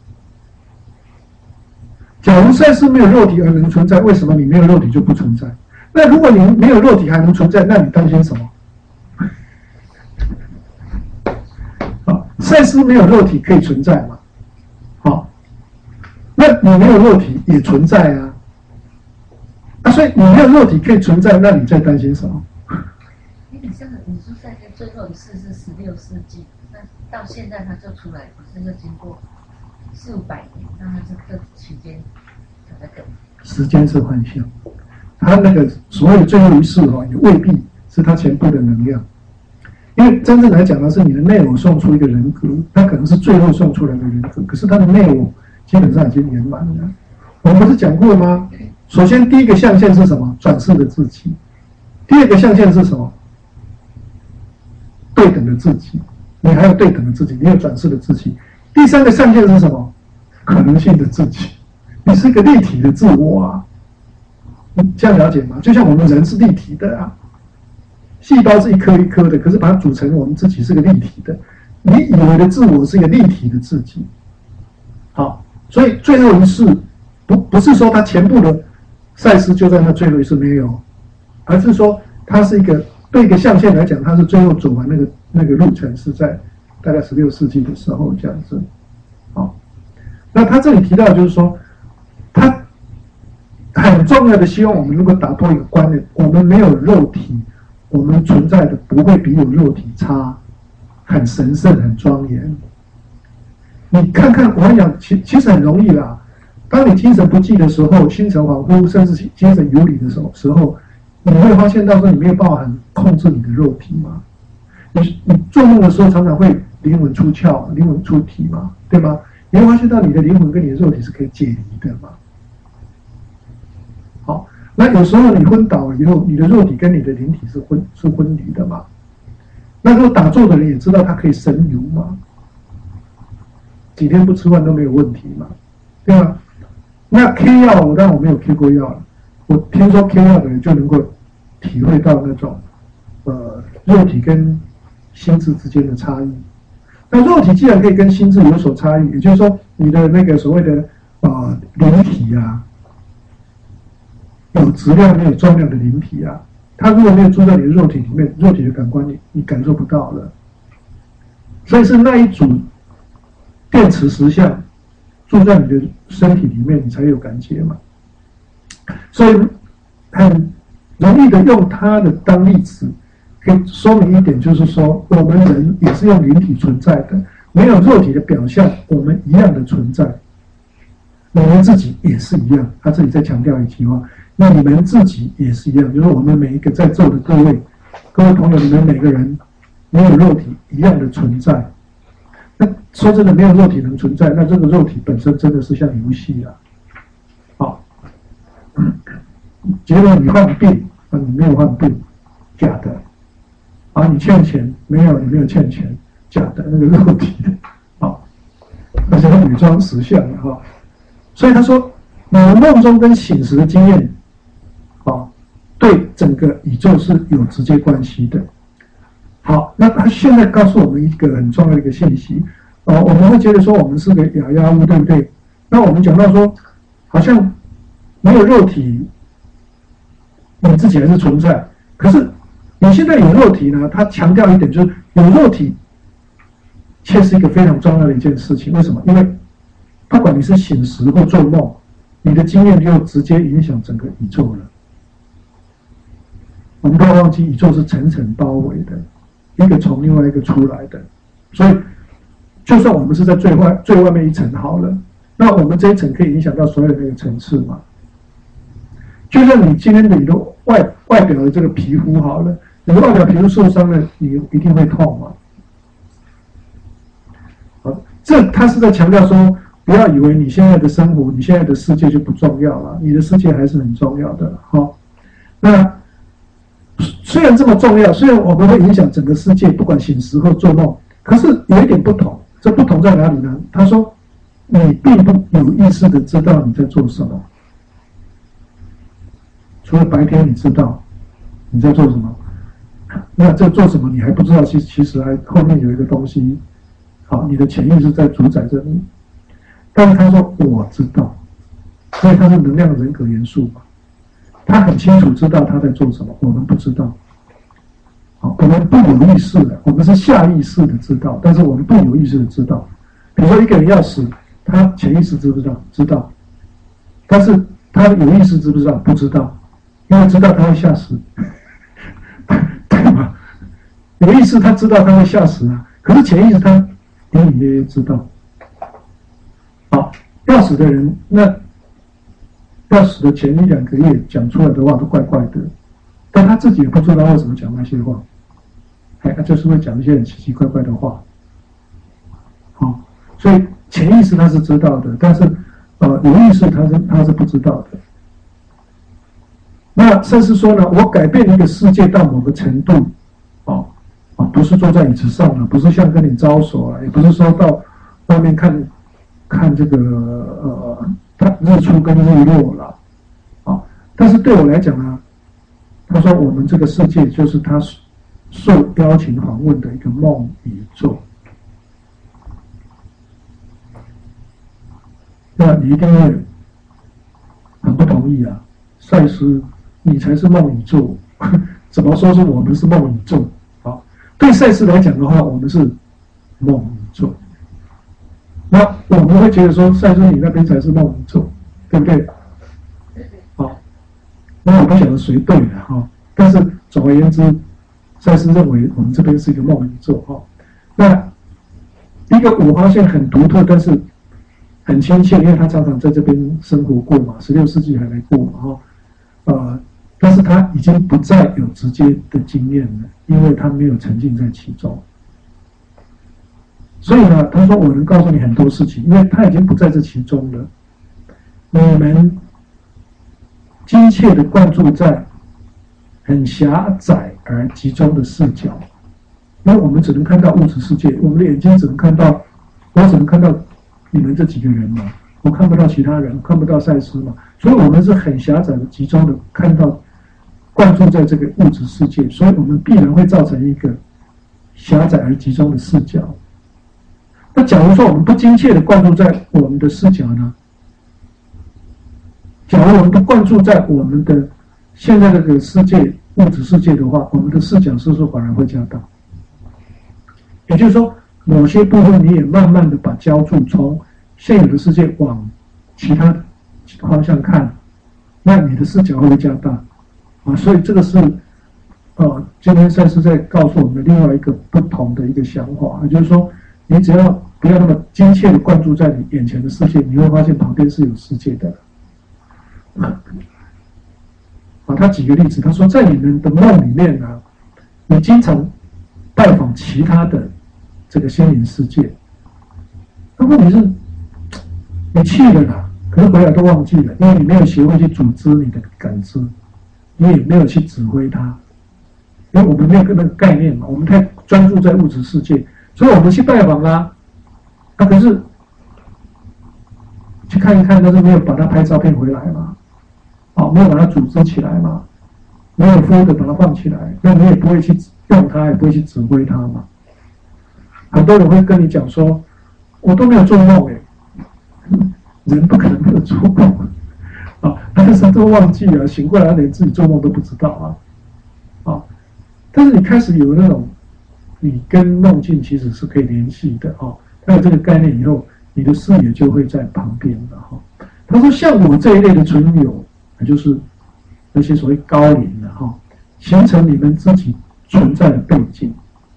假如赛斯没有肉体而能存在，为什么你没有肉体就不存在？那如果你没有肉体还能存在，那你担心什么？好，赛斯没有肉体可以存在嘛？好，那你没有肉体也存在啊，啊，所以你没有肉体可以存在，那你在担心什么？ 你像你说赛斯最后一世是十六世纪，那到现在他就出来，不是就经过四五百年，那他这个期间有那个时间是幻象，他那个所谓的最后一世哈，也未必是他全部的能量，因为真正来讲呢，是你的内我送出一个人格，他可能是最后送出来的人格，可是他的内我基本上已经圆满了。我们不是讲过吗？首先第一个象限是什么？转世的自己。第二个象限是什么？对等的自己，你还有对等的自己，你有转世的自己。第三个象限是什么？可能性的自己，你是一个立体的自我啊，你这样了解吗？就像我们人是立体的啊，细胞是一颗一颗的，可是把它组成，我们自己是个立体的。你以为的自我是一个立体的自己，好，所以最后一世不不是说他全部的赛斯就在那最后一世没有，而是说它是一个对一个象限来讲，它是最后走完那个那个路程是在大概十六世纪的时候这样子。好，那他这里提到就是说，他很重要的希望我们能够打破一个观念：我们没有肉体，我们存在的不会比有肉体差，很神圣、很庄严。你看看，我跟你讲，其其实很容易啦。当你精神不济的时候，心神恍惚，甚至精神游离的时候，时候你会发现到说你没有办法很控制你的肉体嘛。你你做梦的时候常常会灵魂出窍、灵魂出体嘛，对吗？你会发现到你的灵魂跟你的肉体是可以解离的嘛。好，那有时候你昏倒了以后，你的肉体跟你的灵体是分是分离的嘛。那如果打坐的人也知道他可以神游嘛，几天不吃饭都没有问题嘛，对吗？那 K 药，我当然我没有 K 过药了。我听说 K 药的人就能够体会到那种呃肉体跟心智之间的差异。那肉体既然可以跟心智有所差异，也就是说你的那个所谓的呃灵体啊，有质量没有重量的灵体啊，它如果没有住在你的肉体里面，肉体的感官你你感受不到了。所以是那一组电磁石像住在你的身体里面，你才有感觉嘛。所以很容易的用它的当例子，可以说明一点，就是说我们人也是用灵体存在的，没有肉体的表象，我们一样的存在。我们自己也是一样，他这里再强调一句话：那你们自己也是一样，就是我们每一个在座的各位各位朋友，你们每个人没有肉体一样的存在。那说真的，没有肉体能存在，那这个肉体本身真的是像游戏啊。好，结果你患病，啊，你没有患病，假的。啊，你欠钱，没有，你没有欠钱，假的，那个肉体的，好，而且伪装实相的哈。所以他说，你们梦中跟醒时的经验，啊，对整个宇宙是有直接关系的。好，那他现在告诉我们一个很重要的一个信息，哦，我们会觉得说我们是个哑哑物，对不对？那我们讲到说，好像没有肉体，你自己还是存在。可是你现在有肉体呢，他强调一点，就是有肉体，却是一个非常重要的一件事情。为什么？因为不管你是醒时或做梦，你的经验就直接影响整个宇宙了。我们不要忘记，宇宙是层层包围的。一个从另外一个出来的，所以就算我们是在最外最外面一层好了，那我们这一层可以影响到所有的那个层次嘛？就像你今天的你的外外表的这个皮肤好了，你的外表皮肤受伤了，你一定会痛嘛？好，这他是在强调说，不要以为你现在的生活、你现在的世界就不重要了，你的世界还是很重要的。好，那。虽然这么重要，虽然我们会影响整个世界，不管醒时或做梦，可是有一点不同。这不同在哪里呢？他说，你并不有意识的知道你在做什么，除了白天你知道你在做什么，那在做什么你还不知道，其其实还后面有一个东西，好，你的潜意识在主宰着你。但是他说我知道，所以他是能量人格元素嘛。他很清楚知道他在做什么，我们不知道。好，我们不有意识的，我们是下意识的知道，但是我们不有意识的知道。比如说一个人要死，他潜意识知不知道？知道。但是他有意识知不知道？不知道，因为知道他会吓死，对吗？有意识他知道他会吓死啊，可是潜意识他隐隐约约知道。好，要死的人那。要死的前一两个月讲出来的话都怪怪的，但他自己也不知道为什么讲那些话，哎，就是会讲一些很奇奇怪怪的话。好，所以潜意识他是知道的，但是呃有意识他是他是不知道的。那甚至说呢，我改变一个世界到某个程度，哦，啊，不是坐在椅子上了，不是像跟你招手啊，也不是说到外面看看这个呃。日出跟日落了，啊，但是对我来讲呢，他说我们这个世界就是他受邀请访问的一个梦宇宙。那你一定会很不同意啊，赛斯，你才是梦宇宙， 怎么说是我们是梦宇宙？好，对赛斯来讲的话，我们是梦宇宙。那我们会觉得说，赛斯你那边才是梦宇宙，对不对？好，那我不晓得谁对的哈，但是总而言之，赛斯认为我们这边是一个梦宇宙哈。那一个五号线很独特，但是很亲切，因为他常常在这边生活过嘛，十六世纪还来过嘛哈，呃，但是他已经不再有直接的经验了，因为他没有沉浸在其中。所以呢，他说我能告诉你很多事情，因为他已经不在这其中了。你们精切的灌注在很狭窄而集中的视角，因为我们只能看到物质世界，我们的眼睛只能看到，我只能看到你们这几个人嘛，我看不到其他人，看不到赛斯嘛，所以我们是很狭窄的、集中的看到、灌注在这个物质世界，所以我们必然会造成一个狭窄而集中的视角。那假如说我们不精切的灌注在我们的视角呢？假如我们不灌注在我们的现在这个世界物质世界的话，我们的视角是不是反而会加大？也就是说，某些部分你也慢慢的把焦注从现有的世界往其他方向看，那你的视角会不会加大？啊，所以这个是呃，今天赛斯在告诉我们另外一个不同的一个想法，也就是说，你只要不要那么精切的灌注在你眼前的世界，你会发现旁边是有世界的。啊，他举个例子，他说在你们的梦里面呢，你经常拜访其他的这个心灵世界，那问题是，你去了啦，可是回来都忘记了，因为你没有学会去组织你的感知，你也没有去指挥它，因为我们没有那个概念嘛，我们太专注在物质世界，所以我们去拜访啦，啊，可是去看一看，但是没有把它拍照片回来嘛，哦，没有把它组织起来嘛，没有负的把它放起来，那你也不会去用它，也不会去指挥它嘛。很多人会跟你讲说，我都没有做梦诶，人不可能没有做梦啊，但是都忘记了，醒过来连自己做梦都不知道啊，啊，但是你开始有那种，你跟梦境其实是可以联系的啊，他有这个概念以后，你的视野就会在旁边了哈。他说，像我这一类的存有，也就是那些所谓高龄的哈，形成你们自己存在的背景。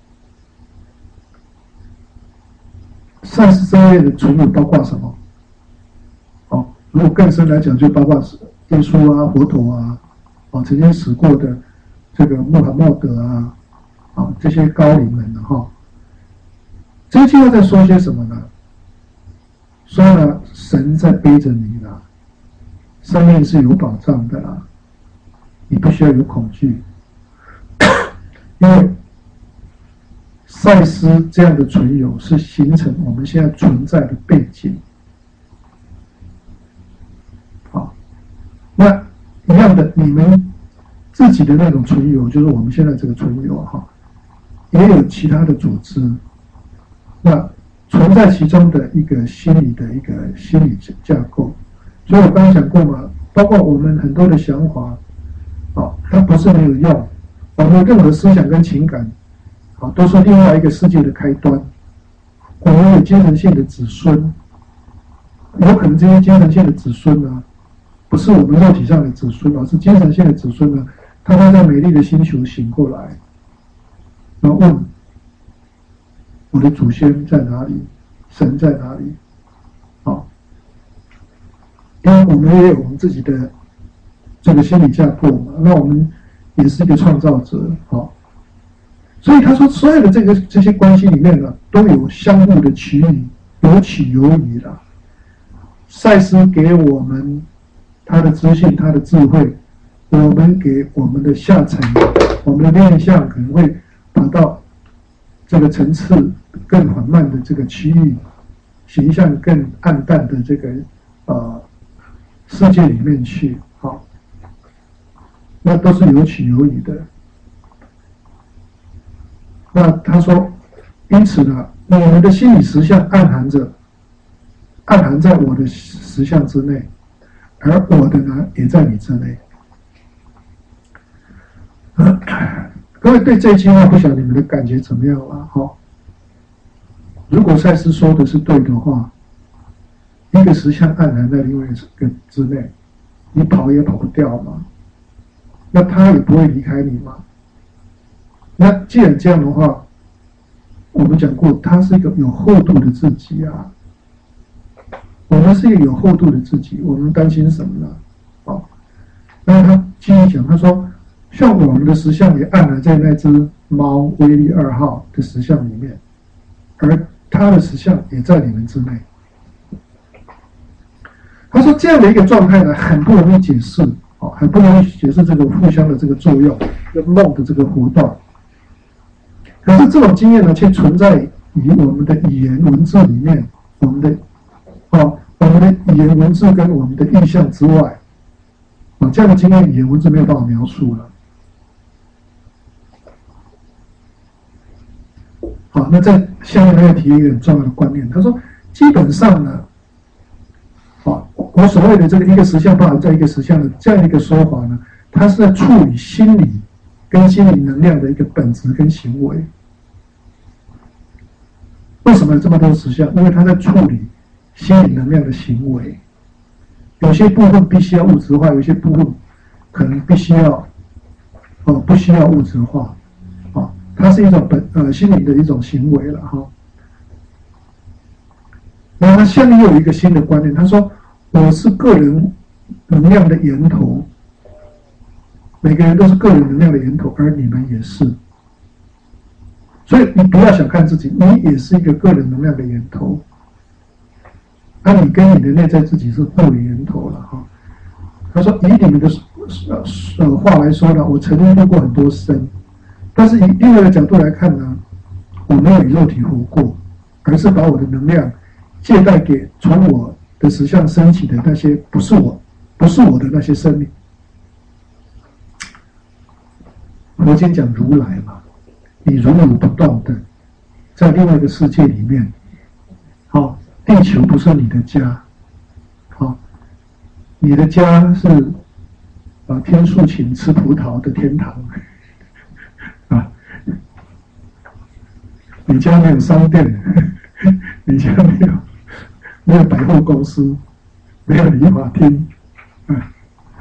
赛斯这一类的存有包括什么？哦，如果更深来讲，就包括耶稣啊、佛陀啊，啊曾经死过的这个穆罕默德啊，啊这些高龄人的哈。这个计划在说些什么呢？说呢，神在背着你啦，生命是有保障的啦，你不需要有恐惧，因为赛斯这样的存有是形成我们现在存在的背景。好，那一样的，你们自己的那种存有，就是我们现在这个存有哈，也有其他的组织，那存在其中的一个心理的一个心理架构。所以我刚刚讲过嘛，包括我们很多的想法，啊，它不是没有用，我们任何思想跟情感。啊，都是另外一个世界的开端。我们有精神性的子孙，有可能这些精神性的子孙呢，不是我们肉体上的子孙，而是精神性的子孙呢，他会在美丽的星球醒过来，然后问我的祖先在哪里，神在哪里？啊，因为我们也有我们自己的这个心理架构嘛，那我们也是一个创造者，啊。所以他说，所有的这个这些关系里面呢，都有相互的取予，有取有予啦。赛斯给我们他的资讯，他的智慧，我们给我们的下层，我们的面向可能会达到这个层次更缓慢的这个区域，形象更暗淡的这个呃世界里面去。好，那都是有取有予的。那他说，因此呢，你们的心理实相暗含着，暗含在我的实相之内，而我的呢，也在你之内。 各位对这句话不晓得你们的感觉怎么样啊？哈、哦，如果赛斯说的是对的话，一个石像暗含在另外一个之内，你跑也跑不掉嘛，那他也不会离开你嘛。那既然这样的话，我们讲过，他是一个有厚度的自己啊。我们是一个有厚度的自己，我们担心什么呢？哦，那他继续讲，他说，像我们的石像也暗含在那只猫威力二号的石像里面，而他的石像也在你们之内。他说这样的一个状态呢，很不容易解释，哦，很不容易解释这个互相的这个作用，跟梦的这个活动。可是这种经验呢，却存在于我们的语言文字里面，我们的哦，我们的语言文字跟我们的意象之外，哦，这样的经验语言文字没有办法描述了。好，那在下面他要提一个很重要的观念，他说，基本上呢，啊，我所谓的这个一个实相包含在一个实相的这样一个说法呢，它是在处理心理跟心理能量的一个本质跟行为。为什么有这么多实相？因为它在处理心理能量的行为，有些部分必须要物质化，有些部分可能必须要，哦，不需要物质化，啊，它是一种本呃心理的一种行为了哈。然后他下面又有一个新的观念，他说：“我是个人能量的源头，每个人都是个人能量的源头，而你们也是。所以你不要小看自己，你也是一个个人能量的源头。那、啊、你跟你的内在自己是互为源头了哈。”他说：“以你们的呃呃话来说呢，我曾经度过很多生，但是以另外一个角度来看呢，我没有以肉体活过，而是把我的能量借贷给从我的实相升起的那些不是我、不是我的那些生命。”佛经讲如来嘛，你如如不动的，在另外一个世界里面，好、哦，地球不是你的家，好、哦，你的家是啊天树寝吃葡萄的天堂啊，你家没有商店，你家没有没有百货公司，没有理发厅，啊，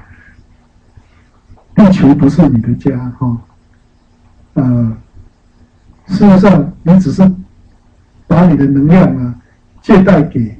地球不是你的家哈、哦。呃，事实上，你只是把你的能量呢借贷给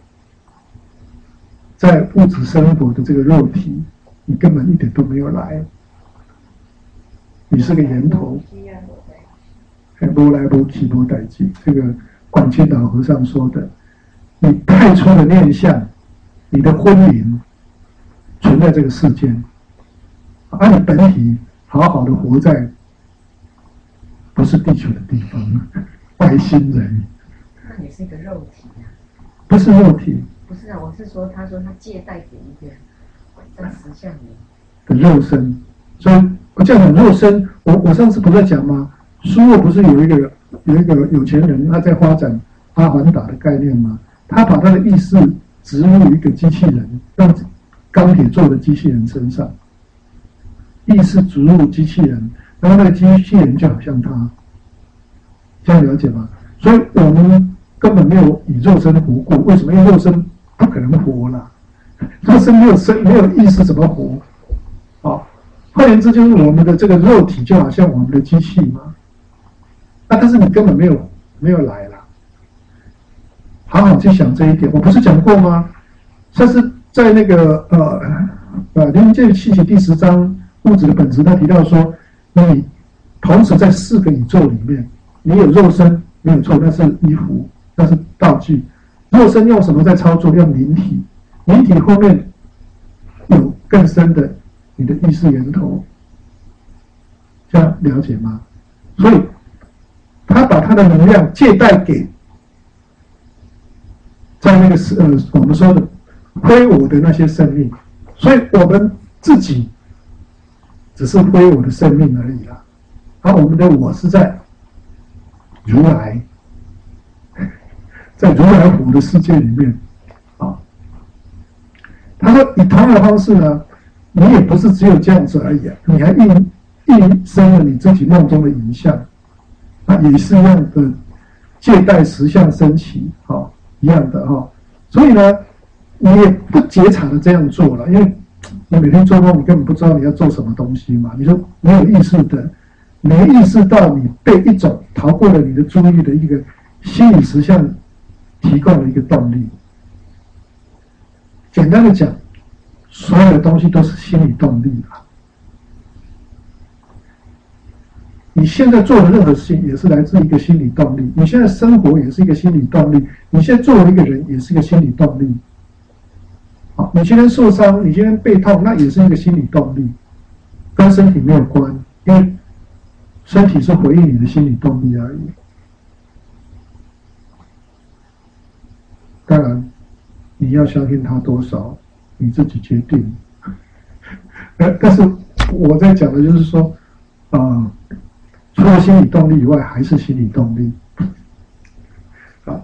在物质生活的这个肉体，你根本一点都没有来，你是个源头。无来无去无代际，这个广清岛和尚说的，你太初的念想，你的婚灵存在这个世间，而你本体好好的活在不是地球的地方，外星人。 那也是一个肉体啊。 不是肉体。 不是啊，我是说，他说他借贷给一个在实相里的肉身，所以我这样讲肉身，我我上次不是在讲吗？苏沃不是有一个有一个有钱人，他在发展阿凡达的概念吗？他把他的意识植入一个机器人，让钢铁做的机器人身上，意识植入机器人。然后那个机器人就好像他，这样了解吗？所以我们根本没有以肉身活过，为什么？因为肉身不可能活了，肉身没有身没有意识怎么活？好，换言之，就是我们的这个肉体就好像我们的机器嘛。那、啊、但是你根本没有没有来了，好好去想这一点。我不是讲过吗？像是在那个呃呃《灵界气息》第十章物质的本质，他提到说。你同时在四个宇宙里面，你有肉身没有错，那是衣服，那是道具。肉身用什么在操作？用灵体，灵体后面有更深的你的意识源头，这样了解吗？所以他把他的能量借贷给在那个呃我们说的非我的那些生命，所以我们自己只是非我的生命而已啦。而我们的我是在如来，在如来佛的世界里面啊。他说以同样的方式呢，你也不是只有这样子而已啊，你还蕴印生了你自己梦中的影像，啊，也是一样的，借贷实相升起，哦，一样的哈、哦。所以呢，你也不觉察的这样做了，因为你每天做梦，你根本不知道你要做什么东西嘛，你就没有意识的，没意识到你被一种逃过了你的注意的一个心理实相提供了一个动力。简单的讲，所有的东西都是心理动力啦。你现在做的任何事情也是来自一个心理动力，你现在生活也是一个心理动力，你现在作为一个人也是一个心理动力。好，你今天受伤，你今天背痛，那也是一个心理动力，跟身体没有关，因为身体是回应你的心理动力而已。当然，你要相信它多少，你自己决定。呃，但是我在讲的就是说，啊、呃。除了心理动力以外，还是心理动力。好，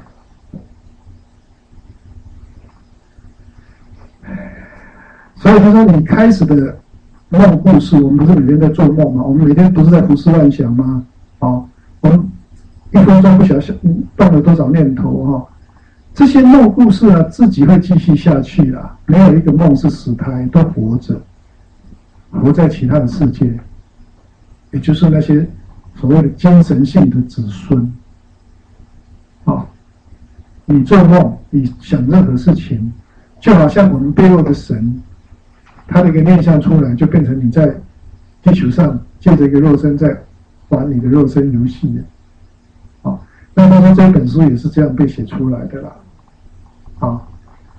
所以他说，你开始的梦故事，我们不是每天在做梦吗？我们每天不是在胡思乱想吗？好，我们一分钟不晓得动了多少念头哈、哦。这些梦故事啊，自己会继续下去啦。没有一个梦是死胎，都活着，活在其他的世界，也就是那些所谓的精神性的子孙。好，你做梦，你想任何事情，就好像我们背后的神，他的一个念想出来，就变成你在地球上借着一个肉身在玩你的肉身游戏。好，那他说这本书也是这样被写出来的啦。好，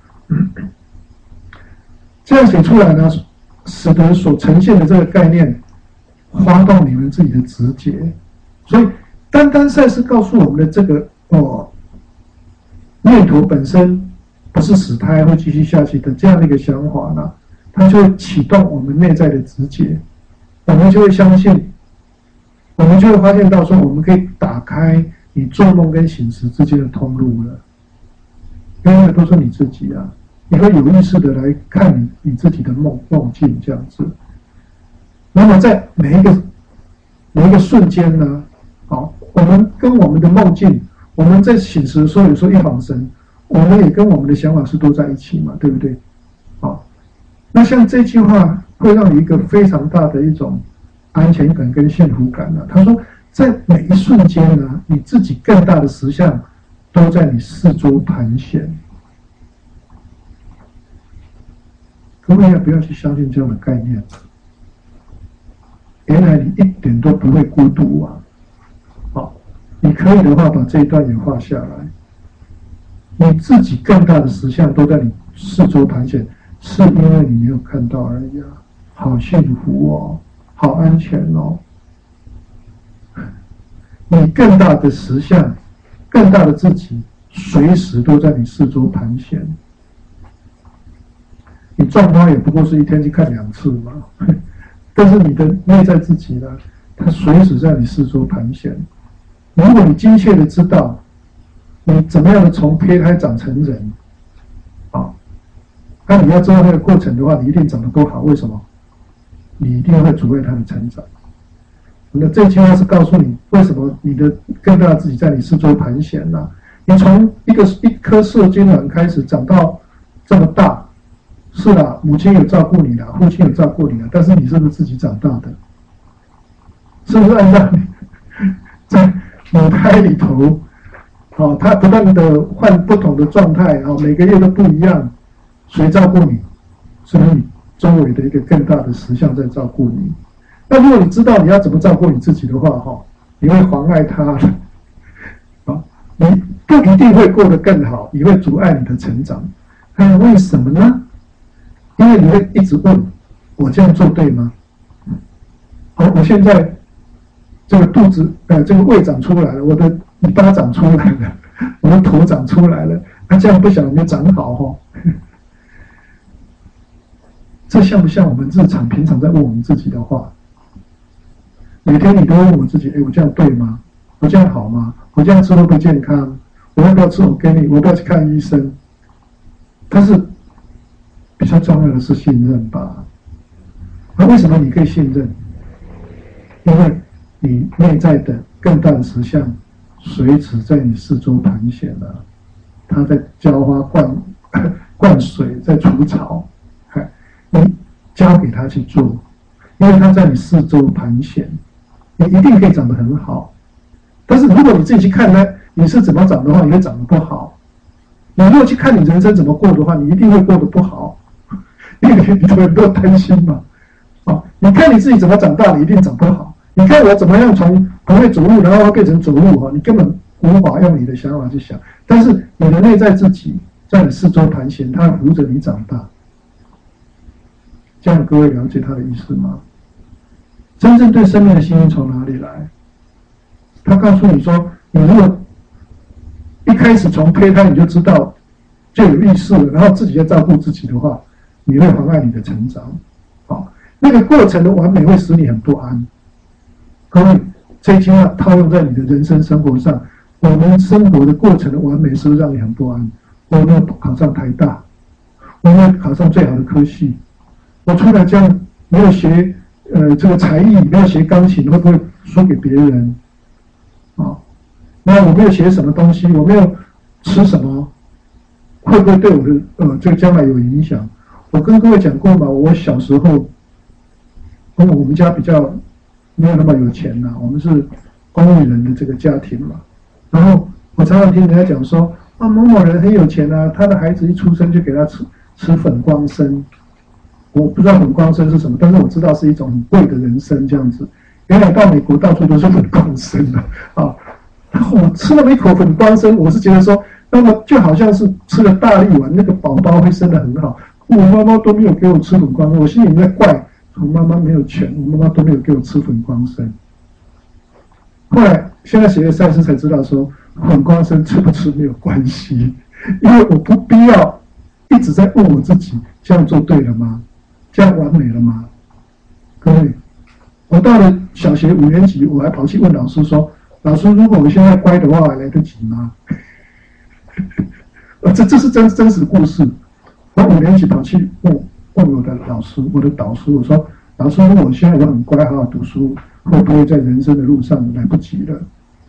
这样写出来呢，使得所呈现的这个概念发动你们自己的直觉。所以单单赛斯告诉我们的这个哦，念头本身不是死胎会继续下去的这样的一个想法呢，它就会启动我们内在的直觉，我们就会相信，我们就会发现到说，我们可以打开你做梦跟醒时之间的通路了。因为都是你自己啊，你会有意识的来看你你自己的梦梦境这样子。那么在每一个每一个瞬间呢，好，我们跟我们的梦境，我们在醒时的时候，有时候一晃神，我们也跟我们的想法是都在一起嘛，对不对？好，那像这句话会让你一个非常大的一种安全感跟幸福感呢、啊。他说，在每一瞬间呢，你自己更大的实相都在你四周盘旋。各位要不要去相信这样的概念？原来你一点都不会孤独啊！好，你可以的话把这一段也画下来。你自己更大的实相都在你四周盘旋，是因为你没有看到而已啊！好幸福哦，好安全哦。你更大的实相，更大的自己，随时都在你四周盘旋。你撞它也不过是一天去看两次嘛，但是你的内在自己呢，它随时在你四周盘旋。如果你精确的知道你怎么样的从胚胎长成人，啊，那你要知道那个过程的话，你一定长得多好。为什么？你一定会阻碍它的成长。那这句话是告诉你，为什么你的更大的自己在你四周盘旋呢、啊？你从一个一颗射精卵开始长到这么大。是啦，母亲有照顾你啦，父亲有照顾你啦，但是你是不是自己长大的？是不是按照你在母胎里头，哦，他不断的换不同的状态，哦，每个月都不一样，谁照顾你？是不是你周围的一个更大的实相在照顾你？那如果你知道你要怎么照顾你自己的话，哈，你会妨碍他的，啊，你不一定会过得更好，你会阻碍你的成长。那为什么呢？因为你会一直问，我这样做对吗？好，我现在这个肚子，呃，这个胃长出来了，我的尾巴长出来了，我的头长出来了，那、啊、这样不晓得有没有长好哦？这像不像我们日常平常在问我们自己的话？每天你都问我自己，哎，我这样对吗？我这样好吗？我这样吃会不会健康？我要不要吃我给你？我要不要去看医生？但是比较重要的是信任吧。那为什么你可以信任？ 因为你内在的更大的实相随时在你四周盘旋了，它在浇花灌灌水，在除草，你交给他去做，因为他在你四周盘旋，你一定可以长得很好。但是如果你自己去看呢，你是怎么长的话，你会长得不好。你如果去看你人生怎么过的话，你一定会过得不好，因为你的人都担心嘛。啊，你看你自己怎么长大，你一定长不好。你看我怎么样从不会走路，然后变成走路哈，你根本无法用你的想法去想。但是你的内在自己在你四周盘旋，它扶着你长大。这样各位了解他的意思吗？真正对生命的信心从哪里来？他告诉你说，你如果一开始从胚胎你就知道就有意识了，然后自己在照顾自己的话，你会妨碍你的成长。好，那个过程的完美会使你很不安。各位，这一句话套用在你的人生生活上，我们生活的过程的完美是不是让你很不安？我没有考上台大，我没有考上最好的科系，我出来这样没有学呃这个才艺，没有学钢琴，会不会输给别人？啊，那我没有学什么东西，我没有吃什么，会不会对我的呃这个将来有影响？我跟各位讲过嘛，我小时候，因为我们家比较没有那么有钱呐、啊，我们是公务员的这个家庭嘛。然后我常常听人家讲说，啊某某人很有钱啊，他的孩子一出生就给他吃吃粉光参。我不知道粉光参是什么，但是我知道是一种很贵的人参这样子。原来到美国到处都是粉光参的啊。然后我吃了一口粉光参，我是觉得说，那么就好像是吃了大力丸，那个宝宝会生得很好。我妈妈都没有给我吃粉光参，我心里在怪，我妈妈没有钱，我妈妈都没有给我吃粉光参。后来现在学了赛事才知道说，粉光参吃不吃没有关系，因为我不必要一直在问我自己，这样做对了吗？这样完美了吗？各位，我到了小学五年级，我还跑去问老师说，老师，如果我现在乖的话，还来得及吗？这这是真真实故事。我五年级跑去问问我的老师，我的导师，我说，老师，如果我现在我很乖，好好读书，会不会在人生的路上来不及了？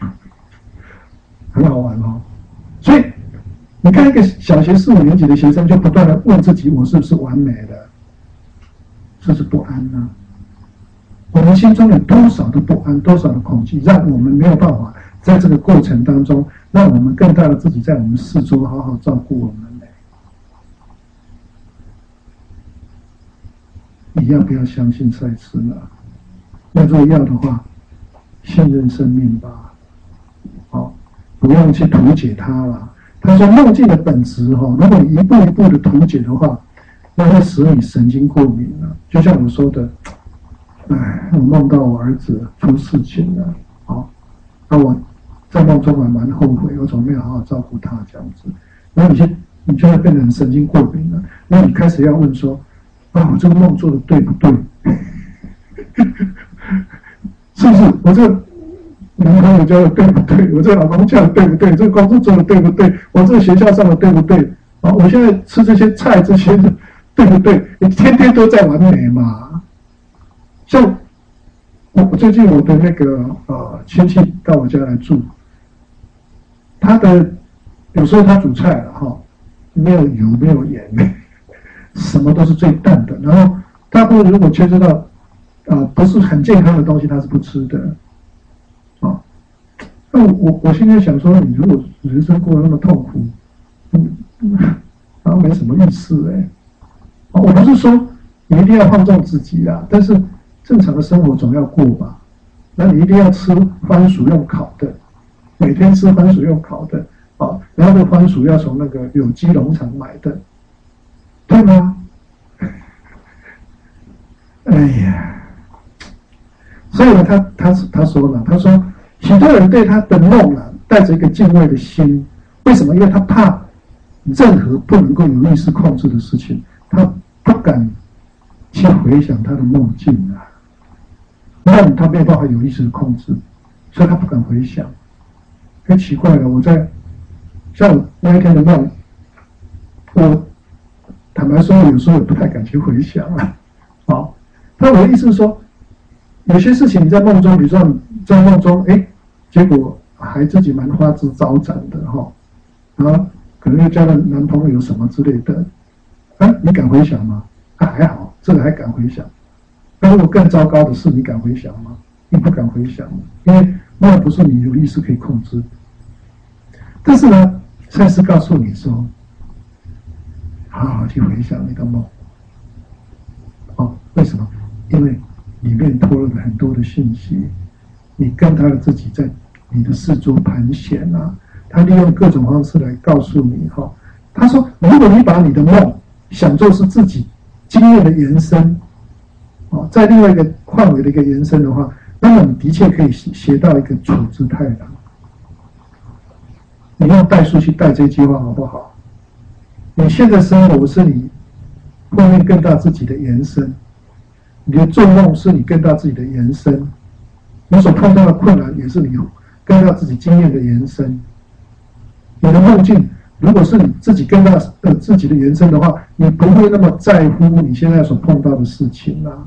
很好玩哦。所以你看，一个小学四五年级的学生就不断的问自己，我是不是完美的？这是不安呢、啊。我们心中有多少的不安，多少的恐惧，让我们没有办法在这个过程当中，让我们更大的自己在我们四周好好照顾我们呢？你要不要相信赛斯呢？那如果要的话，信任生命吧。好，不用去图解它了。他说梦境的本质哈，如果你一步一步的图解的话，那会使你神经过敏了。就像我说的，哎，我梦到我儿子出事情了，好，那我在梦中还蛮后悔，我怎么没有好好照顾他这样子？然后你就你就会变成神经过敏了。那你开始要问说，啊，我这个梦做的对不对？是不是？我这个男朋友教的对不对？我这个老公教的对不对？这个工作做的对不对？我这个学校上的对不对？啊，我现在吃这些菜这些对不对？你天天都在完美嘛？像我最近我的那个呃亲戚到我家来住，他的有时候他煮菜了哈，没有油没有盐，什么都是最淡的。然后大部分如果牵涉到啊、呃、不是很健康的东西，他是不吃的。啊，那我我现在想说，你如果人生过得那么痛苦，嗯，然后没什么意思哎、欸。啊，我不是说你一定要放纵自己啦，但是正常的生活总要过吧。那你一定要吃番薯用烤的，每天吃番薯用烤的啊，然后这番薯要从那个有机农场买的，对吗？哎呀，所以呢，他他他说了，他说许多人对他的梦啊带着一个敬畏的心，为什么？因为他怕任何不能够有意识控制的事情，他不敢去回想他的梦境啊。那他没有办法有意识的控制，所以他不敢回想。很奇怪了，我在像我那一天的梦，我坦白说，有时候也不太敢去回想啊。好，那我的意思是说， 有些事情你在梦中，比如说你在梦中，哎，结果还自己蛮花枝招展的哈，啊，可能又交了男朋友什么之类的，啊，你敢回想吗？啊，还好，这个还敢回想。那如果更糟糕的事，你敢回想吗？你不敢回想，因为梦不是你有意识可以控制。但是呢，赛斯告诉你说，好好去回想你的梦。哦，为什么？因为里面透露了很多的信息，你跟他的自己在你的四周盘旋啊，他利用各种方式来告诉你哈。他说，如果你把你的梦想做是自己经验的延伸，哦，在另外一个范围的一个延伸的话，那么你的确可以学到一个处之泰然。你用代数去带这句话好不好？你现在生活是你后面更大自己的延伸，你的做梦是你更大自己的延伸，你所碰到的困难也是你更大自己经验的延伸。你的梦境如果是你自己更大呃自己的延伸的话，你不会那么在乎你现在所碰到的事情啊，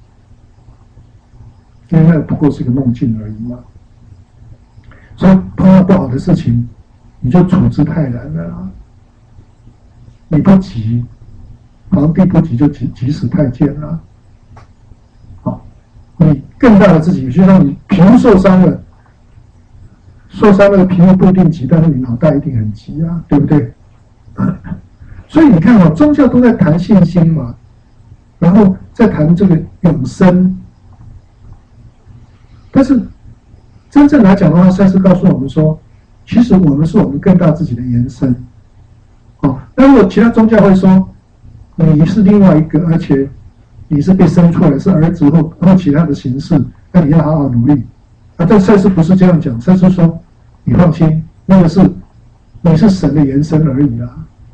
因为那不过是个梦境而已嘛。所以碰到不好的事情，你就处之泰然了啊，你不急，皇帝不急就急急死太监了。好，你更大的自己，就像你皮肤受伤了，受伤那个皮肤不一定急，但是你脑袋一定很急啊，对不对？所以你看哦，宗教都在谈信心嘛，然后在谈这个永生，但是真正来讲的话，赛斯告诉我们说，其实我们是我们更大自己的延伸。哦，那如果其他宗教会说你是另外一个，而且你是被生出来是儿子或或其他的形式，那你要好好努力。啊，但赛斯不是这样讲，赛斯说你放心，那个是你是神的延伸而已啦。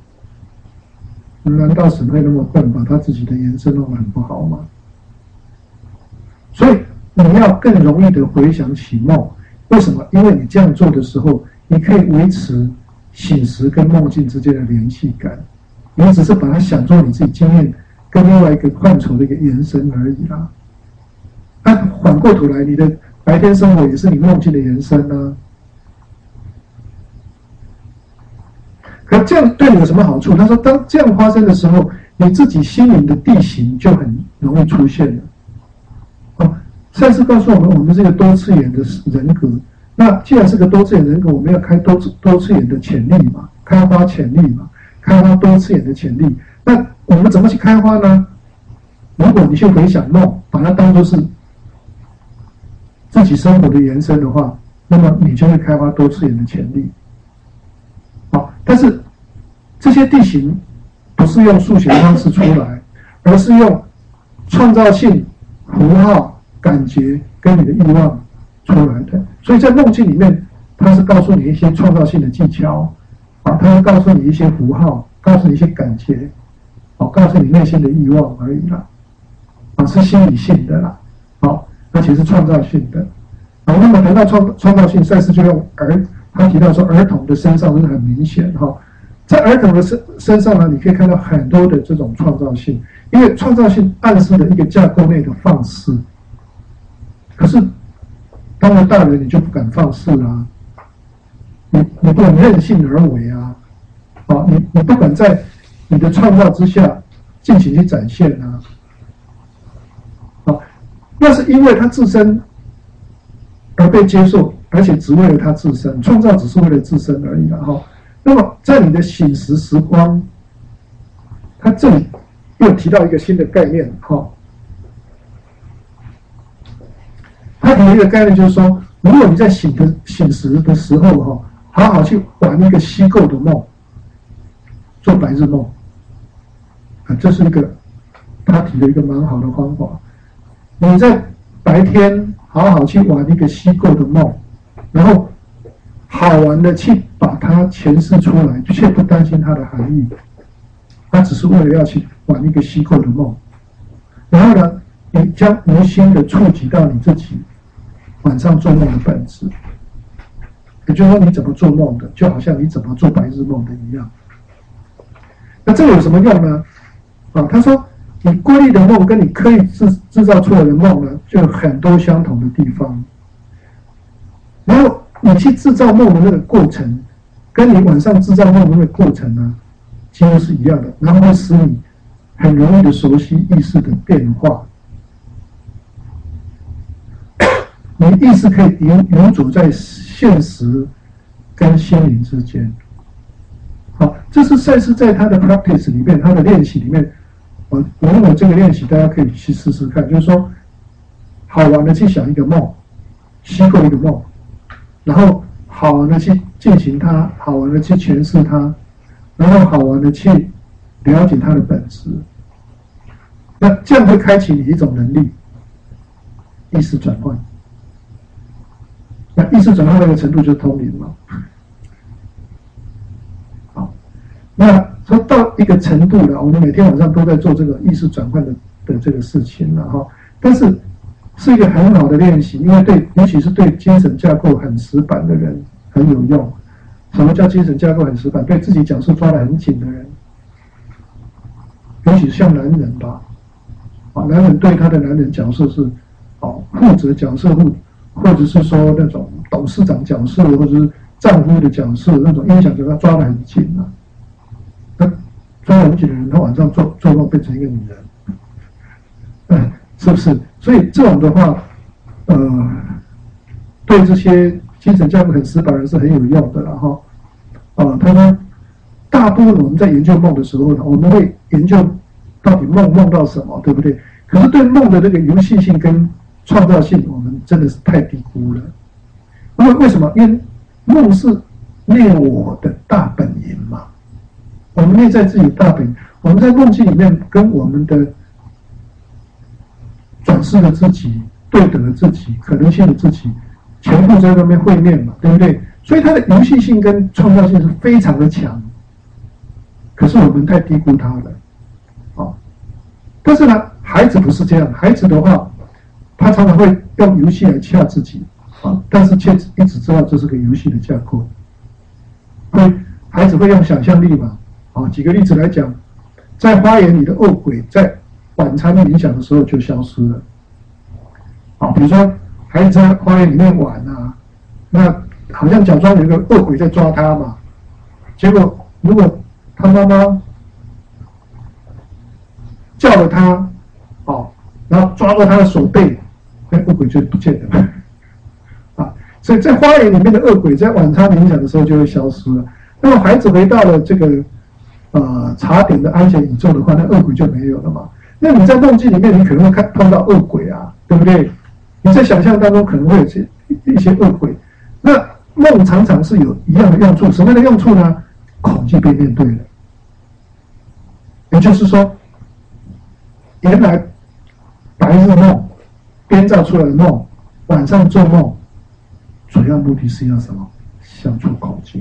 难道神会那么笨，把他自己的延伸弄得很不好吗？所以你要更容易的回想起梦，为什么？因为你这样做的时候，你可以维持醒时跟梦境之间的联系感，你只是把它想做你自己经验跟另外一个范畴的一个延伸而已啦。那、啊、反过头来，你的白天生活也是你梦境的延伸呢、啊。可这样对你有什么好处？他说，当这样发生的时候，你自己心灵的地形就很容易出现了。哦，赛斯告诉我们，我们是一个多次元的人格。那既然是个多次元人格，我们要开多次多次元的潜力嘛，开发潜力嘛，开发多次元的潜力。那我们怎么去开发呢？如果你去回想梦，把它当作是自己生活的延伸的话，那么你就会开发多次元的潜力。好，但是这些地形不是用数学方式出来，而是用创造性、符号、感觉跟你的欲望出来的。所以在梦境里面，它是告诉你一些创造性的技巧，啊，它会告诉你一些符号，告诉你一些感觉，啊，告诉你内心的欲望而已啦，啊，是心理性的啦，好，而且是创造性的。好，那么谈到创创造性，赛斯就用儿，他提到说儿童的身上是很明显哈，在儿童的身身上呢，你可以看到很多的这种创造性，因为创造性暗示了一个架构内的放肆。可是，当了大人，你就不敢放肆啊，你你不能任性而为啊，啊，你你不敢在你的创造之下尽情去展现啊，啊，那是因为他自身而被接受，而且只为了他自身，创造只是为了自身而已啦哈。那么在你的醒时时光，他这里又提到一个新的概念哈。他提一个概念就是说，如果你在醒的醒时的时候哈，好好去玩一个虚构的梦，做白日梦，啊，这是一个他提的一个蛮好的方法。你在白天好好去玩一个虚构的梦，然后好玩的去把它诠释出来，却不担心它的含义，他只是为了要去玩一个虚构的梦。然后呢，你将无心的触及到你自己晚上做梦的本质，也就是说你怎么做梦的，就好像你怎么做白日梦的一样。那这个有什么用呢？啊，他说你规律的梦跟你刻意制制造出来的梦呢，就有很多相同的地方。然后你去制造梦的那个过程，跟你晚上制造梦的那个过程呢，几乎是一样的，然后会使你很容易的熟悉意识的变化。你意识可以游游走在现实跟心灵之间。好，这是赛斯在他的 practice 里面，他的练习里面，我我认为这个练习大家可以去试试看，就是说，好玩的去想一个梦，虚构一个梦，然后好玩的去进行它，好玩的去诠释它，然后好玩的去了解它的本质。那这样会开启你一种能力，意识转换。那意识转换那个程度就是通灵嘛。好，那说到一个程度了，我们每天晚上都在做这个意识转换的的这个事情了哈。但是是一个很好的练习，因为对，尤其是对精神架构很死板的人很有用。什么叫精神架构很死板？对自己角色抓得很紧的人，尤其是像男人吧，啊，男人对他的男人角色是，哦，负责角色或或者是说那种董事长角色，或者是丈夫的角色，那种影响就他抓得很紧啊。那抓得很紧的人，他晚上做做梦变成一个女人，嗯，是不是？所以这种的话，呃，对这些精神架构很死板的人是很有用的，然后，啊，他说，大部分我们在研究梦的时候呢，我们会研究到底梦梦到什么，对不对？可是对梦的这个游戏性跟创造性，我们真的是太低估了。因为为什么？因为梦是内我的大本营嘛，我们内在自己的大本营，我们在梦境里面跟我们的转世的自己、对等的自己、可能性的自己，全部在那边会面嘛，对不对？所以它的游戏性跟创造性是非常的强，可是我们太低估它了，啊！但是呢，孩子不是这样，孩子的话，他常常会用游戏来吓自己，啊，但是却一直知道这是个游戏的架构。会孩子会用想象力嘛，啊，举个例子来讲，在花园里的恶鬼在晚餐冥想的时候就消失了，啊，比如说孩子在花园里面玩啊，那好像假装有一个恶鬼在抓他嘛，结果如果他妈妈叫了他，哦，然后抓住他的手背，那恶鬼就不见了，啊，所以在花园里面的恶鬼在晚餐冥想的时候就会消失了。那么孩子回到了这个呃茶点的安全宇宙的话，那恶鬼就没有了嘛。那你在梦境里面，你可能会看碰到恶鬼啊，对不对？你在想象当中可能会有些一些恶鬼。那梦常常是有一样的用处，什么样的用处呢？恐惧被面对了，也就是说，原来白日梦编造出来的梦，晚上做梦，主要目的是要什么？消除恐惧。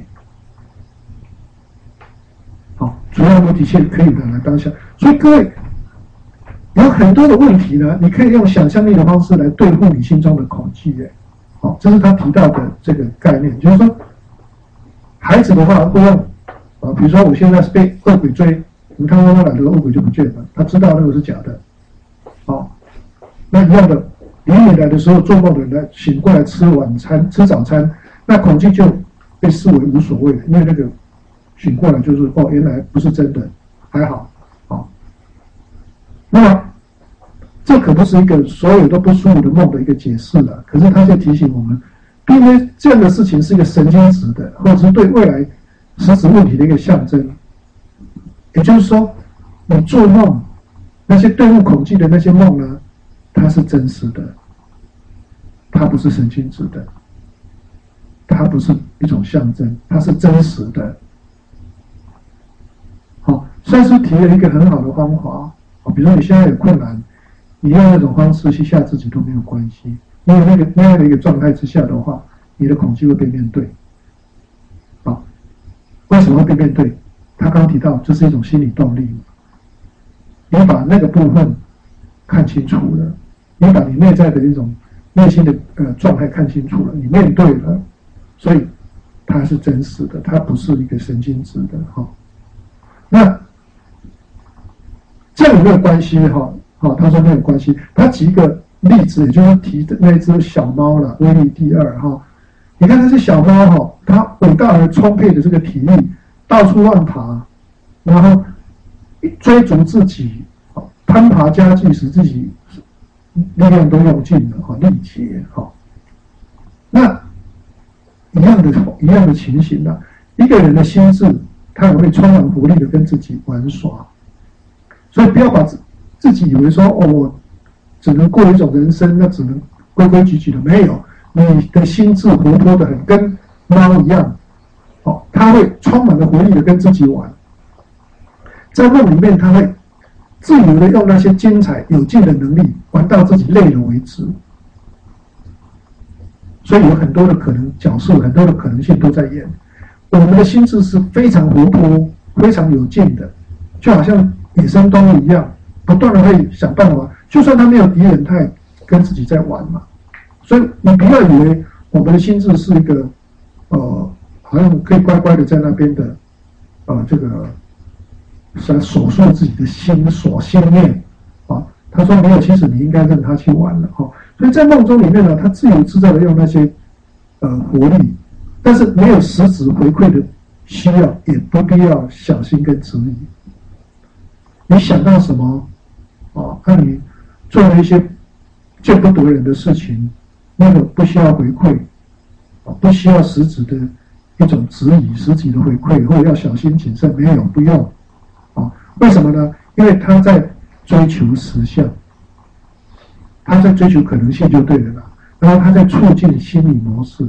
好，主要目的是可以拿来当下。所以各位有很多的问题呢，你可以用想象力的方式来对付你心中的恐惧耶。好，这是他提到的这个概念，就是说，孩子的话会用啊，比如说我现在是被恶鬼追，你看慢慢来，这个恶鬼就不见了，他知道那个是假的。好，那一样的，爷爷来的时候做梦的人来醒过来吃晚餐、吃早餐，那恐惧就被视为无所谓的，因为那个醒过来就是哦，原来不是真的，还好。好，那么这可不是一个所有都不舒服的梦的一个解释了，可是他就提醒我们，因为这样的事情是一个神经质的，或者是对未来实质问题的一个象征。也就是说，你做梦那些对付恐惧的那些梦呢，它是真实的，它不是神经质的，它不是一种象征，它是真实的。好，算是提了一个很好的方法，比如说你现在有困难，你用那种方式去吓自己都没有关系，因为那个那样的一个状态之下的话，你的恐惧会被面对。好，为什么会被面对？他刚刚提到，这是一种心理动力。你把那个部分看清楚了，你把你内在的一种内心的呃状态看清楚了，你面对了，所以它是真实的，它不是一个神经质的哈。那这这有没有关系哈？好，他说没有关系。他举一个例子，也就是提的那只小猫了，威力第二哈。你看那只小猫哈，它伟大而充沛的这个体力，到处乱爬，然后追逐自己，攀爬加技，使自己力量都用尽了哈，力竭哈。那一样的一样的情形啊，一个人的心智，他也会充满活力的跟自己玩耍，所以不要把自自己以为说哦，我只能过一种人生，那只能规规矩矩的，没有，你的心智活泼的很，跟猫一样，哦，他会充满了活力的跟自己玩，在梦里面他会自由的用那些精彩有劲的能力玩到自己累了为止。所以有很多的可能角色，很多的可能性都在演。我们的心智是非常活泼、非常有劲的，就好像野生动物一样，不断的会想办法。就算他没有敌人，他也跟自己在玩嘛。所以你不要以为我们的心智是一个，呃，好像可以乖乖的在那边的，呃，这个在守住自己的心所心念啊。他说没有，其实你应该让他去玩了哈。所以在梦中里面呢，他自由自在的用那些呃活力，但是没有实质回馈的需要，也不必要小心跟质疑。你想到什么啊？那你做了一些见不得人的事情，那个不需要回馈，不需要实质的一种质疑、实质的回馈，或者要小心谨慎，没有，不用啊？为什么呢？因为他在追求实相。他在追求可能性就对了啦，然后他在促进心理模式，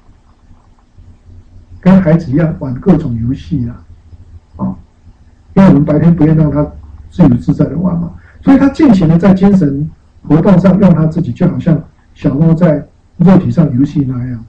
跟孩子一样玩各种游戏啦，啊，因为我们白天不愿让他自由自在的玩嘛，所以他尽情的在精神活动上用他自己，就好像小猫在肉体上游戏那样。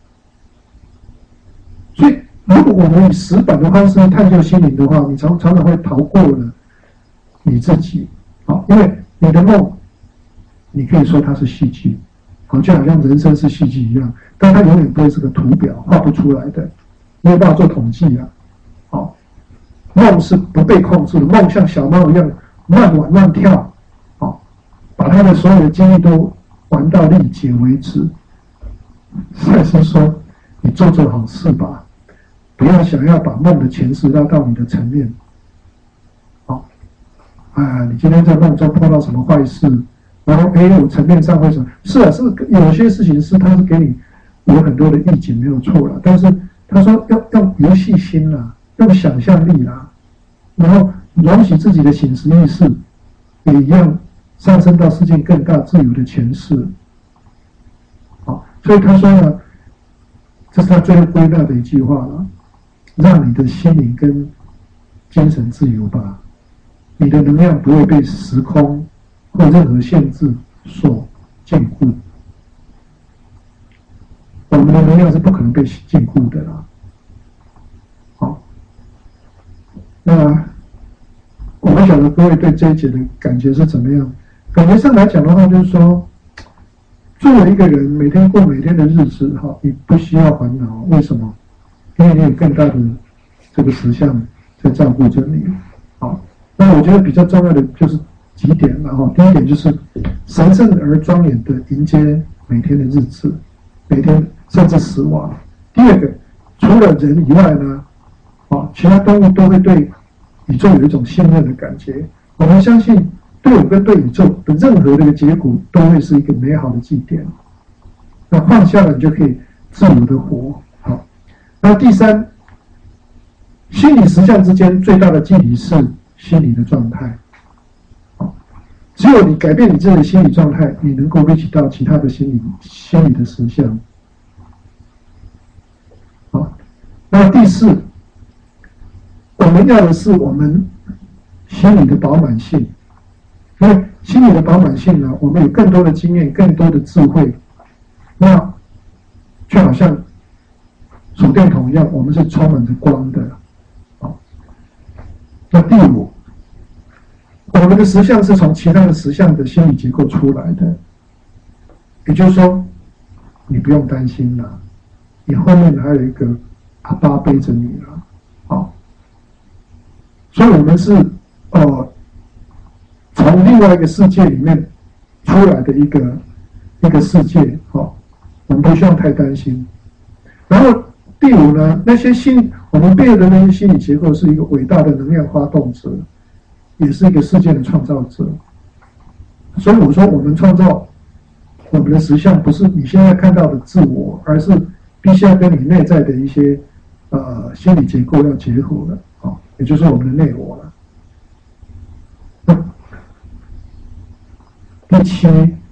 所以，如果我们以死板的方式探究心灵的话，你常常常会逃过了你自己，啊，因为你的梦。你可以说它是戏剧，好，就好像人生是戏剧一样，但它永远不会是个图表，画不出来的，没有办法做统计啊。好，梦是不被控制的，梦像小猫一样乱玩乱跳，好，把他的所有的精力都玩到力竭为止。赛斯说：“你做做好事吧，不要想要把梦的前世拉到你的层面。好，啊，你今天在梦中碰到什么坏事？”然后，哎，我层面上会什么？是啊，是有些事情是他是给你有很多的意境，没有错了。但是他说要用游戏心啦，用想象力啦，然后容许自己的醒时意识也一样上升到世界更大自由的诠释。好，所以他说呢，这是他最后归纳的一句话了：让你的心灵跟精神自由吧，你的能量不会被时空或任何限制所禁锢。我们的能量是不可能被禁锢的啦。好，那我不晓得各位对这一节的感觉是怎么样？感觉上来讲的话，就是说，作为一个人，每天过每天的日子，哈，你不需要烦恼。为什么？因为你有更大的这个实相在照顾着你。好，那我觉得比较重要的就是几点了哈。第一点就是神圣而庄严的迎接每天的日子，每天甚至死亡。第二个，除了人以外呢，啊，其他动物都会对宇宙有一种信任的感觉。我们相信对我跟对宇宙的任何的一个结果都会是一个美好的祭奠。那放下了，你就可以自由的活。好，那第三，心理实相之间最大的距离是心理的状态。只有你改变你自己的心理状态，你能够 reach 到其他的心理心理的实相。好，那第四，我们要的是我们心理的饱满性，因为心理的饱满性呢，我们有更多的经验，更多的智慧，那就好像手电筒一样，我们是充满着光的。好，那第五，我们的实相是从其他的实相的心理结构出来的，也就是说，你不用担心了，你后面还有一个阿爸背着你了，好，所以我们是呃从从另外一个世界里面出来的一个一个世界，哦，我们不需要太担心。然后第五呢，那些心我们背的那些心理结构是一个伟大的能量发动者，也是一个世界的创造者。所以我说，我们创造我们的实相，不是你现在看到的自我，而是必须要跟你内在的一些呃心理结构要结合的，哦，也就是我们的内我了。第七，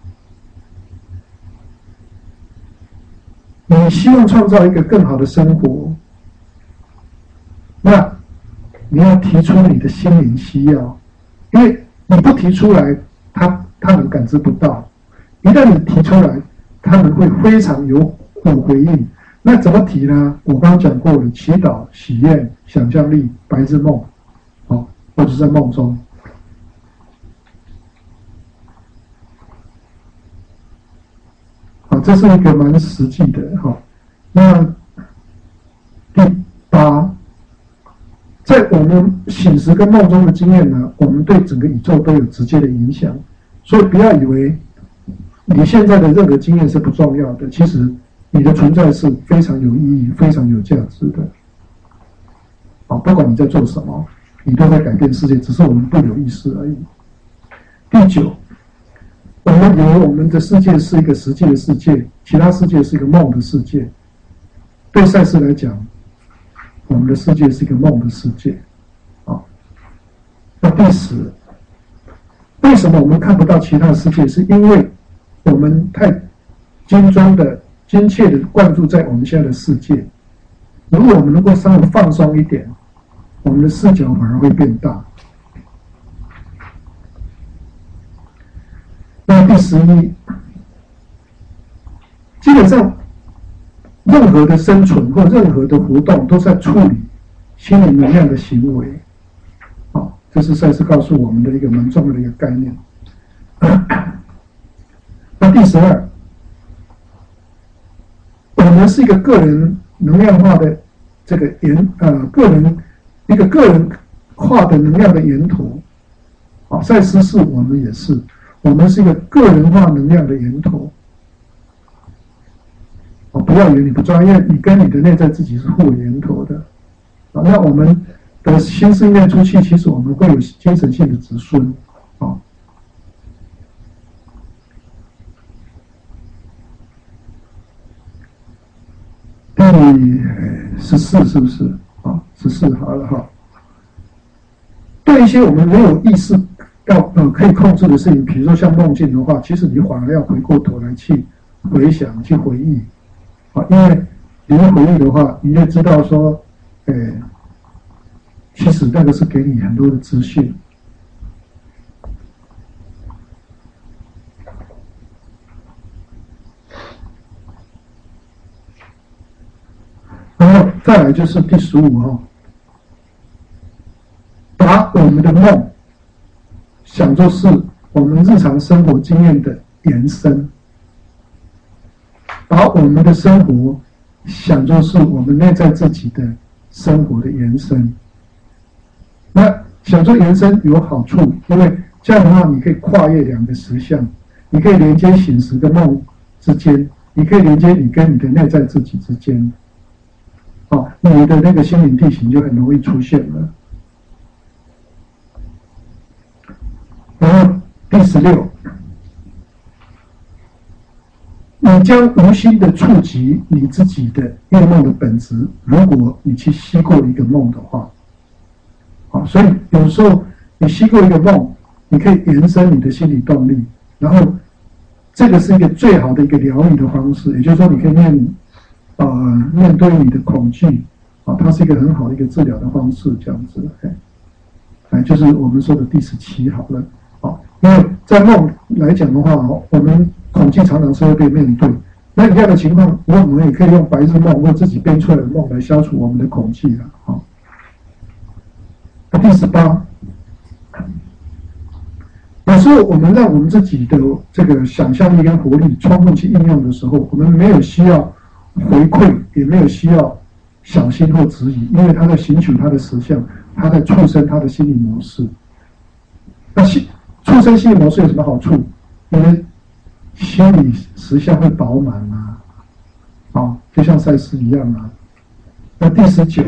你希望创造一个更好的生活，那你要提出你的心灵需要，因为你不提出来，他他们感知不到；一旦你提出来，他们会非常有有回应。那怎么提呢？我刚刚讲过了，祈祷、许愿、想象力、白日梦，哦，或者在梦中。这是一个蛮实际的哈。那第八，在我们醒时跟梦中的经验呢，我们对整个宇宙都有直接的影响，所以不要以为你现在的任何经验是不重要的，其实你的存在是非常有意义、非常有价值的。啊，不管你在做什么，你都在改变世界，只是我们不有意识而已。第九。我们以为我们的世界是一个实际的世界，其他世界是一个梦的世界。对赛斯来讲，我们的世界是一个梦的世界。啊，那第十，为什么我们看不到其他的世界？是因为我们太精专的、精切的灌注在我们现在的世界。如果我们能够稍微放松一点，我们的视角反而会变大。那第十一，基本上任何的生存或任何的活动都在处理心理能量的行为。好，这是赛斯告诉我们的一个蛮重要的一个概念。那第十二，我们是一个个人能量化的这个源呃个人一个个人化的能量的源头。好，赛斯是我们也是。我们是一个个人化能量的源头，哦，不要以为你不专业，你跟你的内在自己是互有源头的，啊，那我们的心思意念出去，其实我们会有精神性的子孙，啊，第十四是不是？啊，十四好了哈。对一些我们没有意识。要呃可以控制的事情，比如说像梦境的话，其实你反而要回过头来去回想、去回忆，啊，因为你会回忆的话，你就知道说，呃，其实那个是给你很多的资讯。然后再来就是第十五号，把我们的梦想做是我们日常生活经验的延伸，把我们的生活想做是我们内在自己的生活的延伸。那想做延伸有好处，因为这样的话你可以跨越两个实相，你可以连接醒时跟梦之间，你可以连接你跟你的内在自己之间，哦，你的那个心灵地形就很容易出现了。然后第十六，你将无心的触及你自己的夜梦的本质。如果你去吸过一个梦的话，好，所以有时候你吸过一个梦，你可以延伸你的心理动力，然后这个是一个最好的一个疗愈的方式。也就是说，你可以面呃面对你的恐惧，啊，它是一个很好的一个治疗的方式，这样子，哎，就是我们说的第十七好了。因为在梦来讲的话，我们恐惧常常是会被面对。那一样的情况，我们也可以用白日梦或自己编出来的梦来消除我们的恐惧了。好，第十八，有时候我们让我们自己的这个想象力跟活力充分去应用的时候，我们没有需要回馈，也没有需要小心或质疑，因为他在寻求他的实相，他在促生他的心理模式。那畜生心理模式有什么好处？你的心理实相会饱满啊，啊，就像赛斯一样啊。那第十九，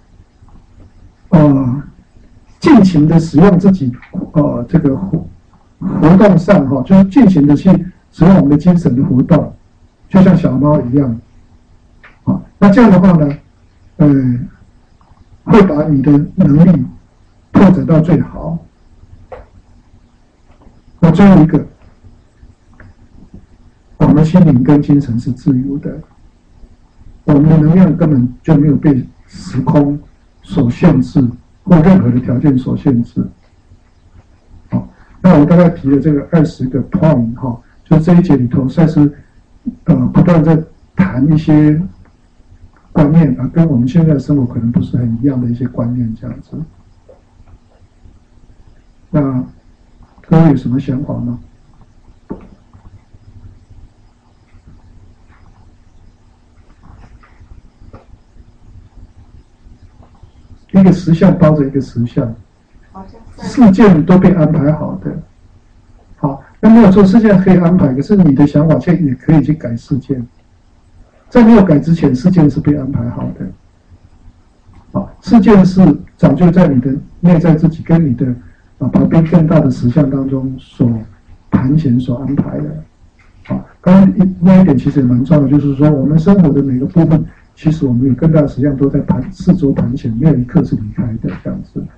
呃，尽情的使用自己，呃，这个活活动上哈、哦，就是尽情的去使用我们的精神的活动，就像小猫一样，啊，那这样的话呢，呃，会把你的能力拓展到最好。那最后一个，我们心灵跟精神是自由的，我们的能量根本就没有被时空所限制，或任何的条件所限制。好，那我大概提了这个二十个 point 哈，就这一节里头，赛斯呃不断在谈一些观念啊，跟我们现在的生活可能不是很一样的一些观念这样子。那各位有什么想法吗？一个实相包着一个实相，事件都被安排好的。好，那没有错，事件可以安排，可是你的想法却也可以去改事件。在没有改之前，事件是被安排好的。好，事件是早就在你的内在自己跟你的啊旁边更大的实相当中所盘旋、所安排的。好，刚刚那一点其实也蛮重要的，就是说我们生活的每个部分。其实我们有更大的实相都在盘四周盘旋，没有一刻是离开的这样子。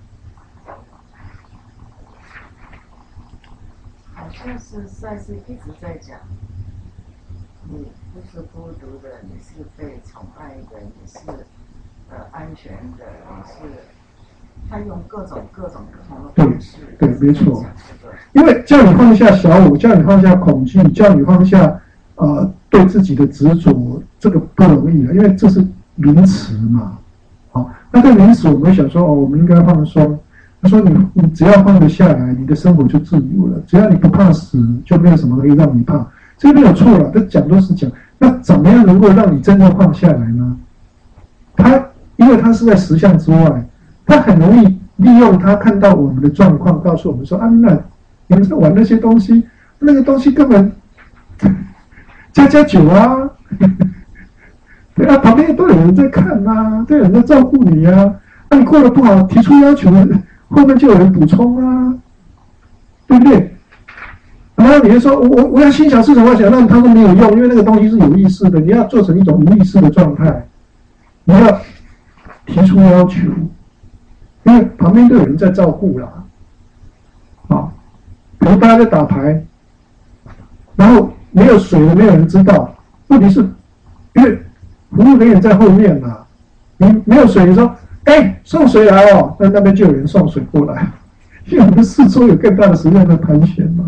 好像是赛斯一直在讲，你不是孤独的，你是被宠爱的，你是呃安全的，你是他用各种各种不同的方式。 对对，没错。因为叫你放下小我，叫你放下恐惧，叫你放下呃对自己的执着。这个不容易的，因为这是名词嘛。好，那这个名词我们会想说，哦，我们应该放松。他说你，你只要放得下来，你的生活就自由了。只要你不怕死，就没有什么可以让你怕。这个没有错了，这讲都是讲。那怎么样能够让你真正放下来呢？他因为他是在实相之外，他很容易利用他看到我们的状况，告诉我们说啊，那你们在玩那些东西，那个东西根本加加酒啊。对啊，旁边都有人在看啊，都有人在照顾你啊。那你过得不好，提出要求，后面就有人补充啊，对不对？然后你就说，我我要心想事成，我想让他都没有用，因为那个东西是有意识的，你要做成一种无意识的状态，你要提出要求，因为旁边都有人在照顾啦。啊，比如大家在打牌，然后没有水了，没有人知道，问题是，因为服务人员在后面嘛，你没有水，你说，哎，送水来哦，那那边就有人送水过来，因为我们四周有更大的实量的盘旋嘛。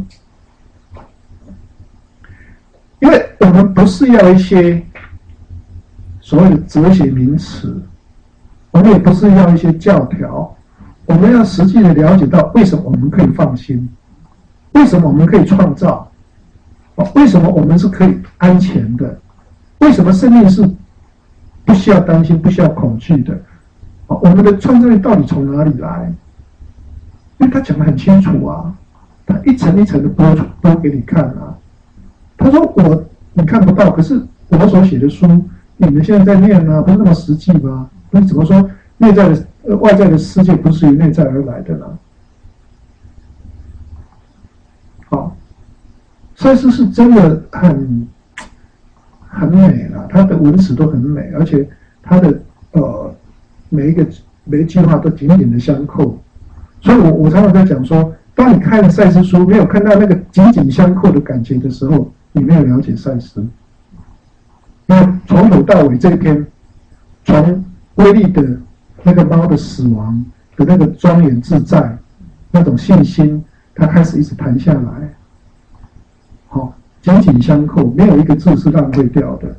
因为我们不是要一些所谓的哲学名词，我们也不是要一些教条，我们要实际的了解到为什么我们可以放心，为什么我们可以创造，为什么我们是可以安全的，为什么生命是不需要担心、不需要恐惧的？我们的创造力到底从哪里来？因为他讲得很清楚啊，他一层一层的播播给你看啊。他说我你看不到，可是我所写的书，你们现在在念啊，不是那么实际吗？那怎么说内在的、呃、外在的世界不是由内在而来的呢？好，赛斯是真的很很美了，他的文词都很美，而且他的呃每一个每一句话都紧紧的相扣，所以我我常常在讲说，当你看赛斯书没有看到那个紧紧相扣的感觉的时候，你没有了解赛斯。因为从头到尾这一篇，从威利的那个猫的死亡的那个庄严自在，那种信心，它开始一直谈下来，好，紧紧相扣，没有一个字是浪费掉的。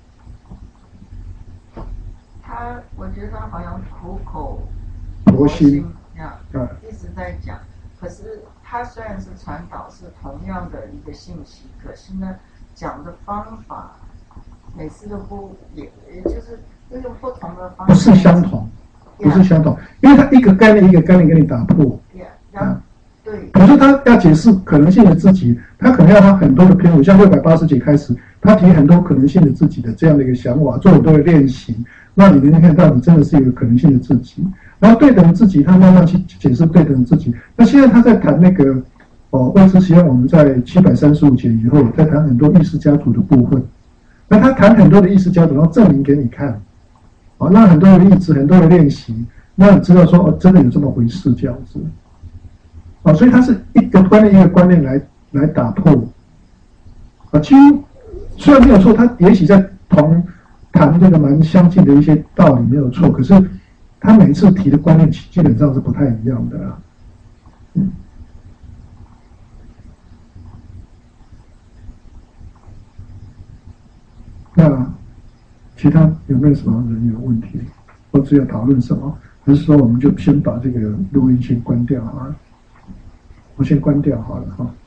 他，我觉得他好像苦口婆心呀，一直在讲。可是他虽然是传导是同样的一个信息，可是呢，讲的方法每次都不也也就是用不同的方法， 不是相同，不是相同，因为他一个概念一个概念给你打破。 然后对。 对， 比如说他要解释可能性的自己，他可能要花很多的篇幅，像六百八十节开始，他提很多可能性的自己的这样的一个想法，做很多的练习，让你能看到你真的是一个可能性的自己。然后对等自己，他慢慢去解释对等自己。那现在他在谈那个哦，未知实验，我们在七百三十五节以后，在谈很多意识家族的部分。那他谈很多的意识家族，然后证明给你看，哦，那很多的例子，很多的练习，那你知道说哦，真的有这么回事这样子。啊，所以它是一个观念一个观念来来打破，啊，几乎虽然没有错，它也许在同谈这个蛮相近的一些道理没有错，可是他每一次提的观念基本上是不太一样的啦。嗯，那其他有没有什么人有问题，或者要讨论什么？还是说我们就先把这个录音先关掉啊？我先关掉好了哈。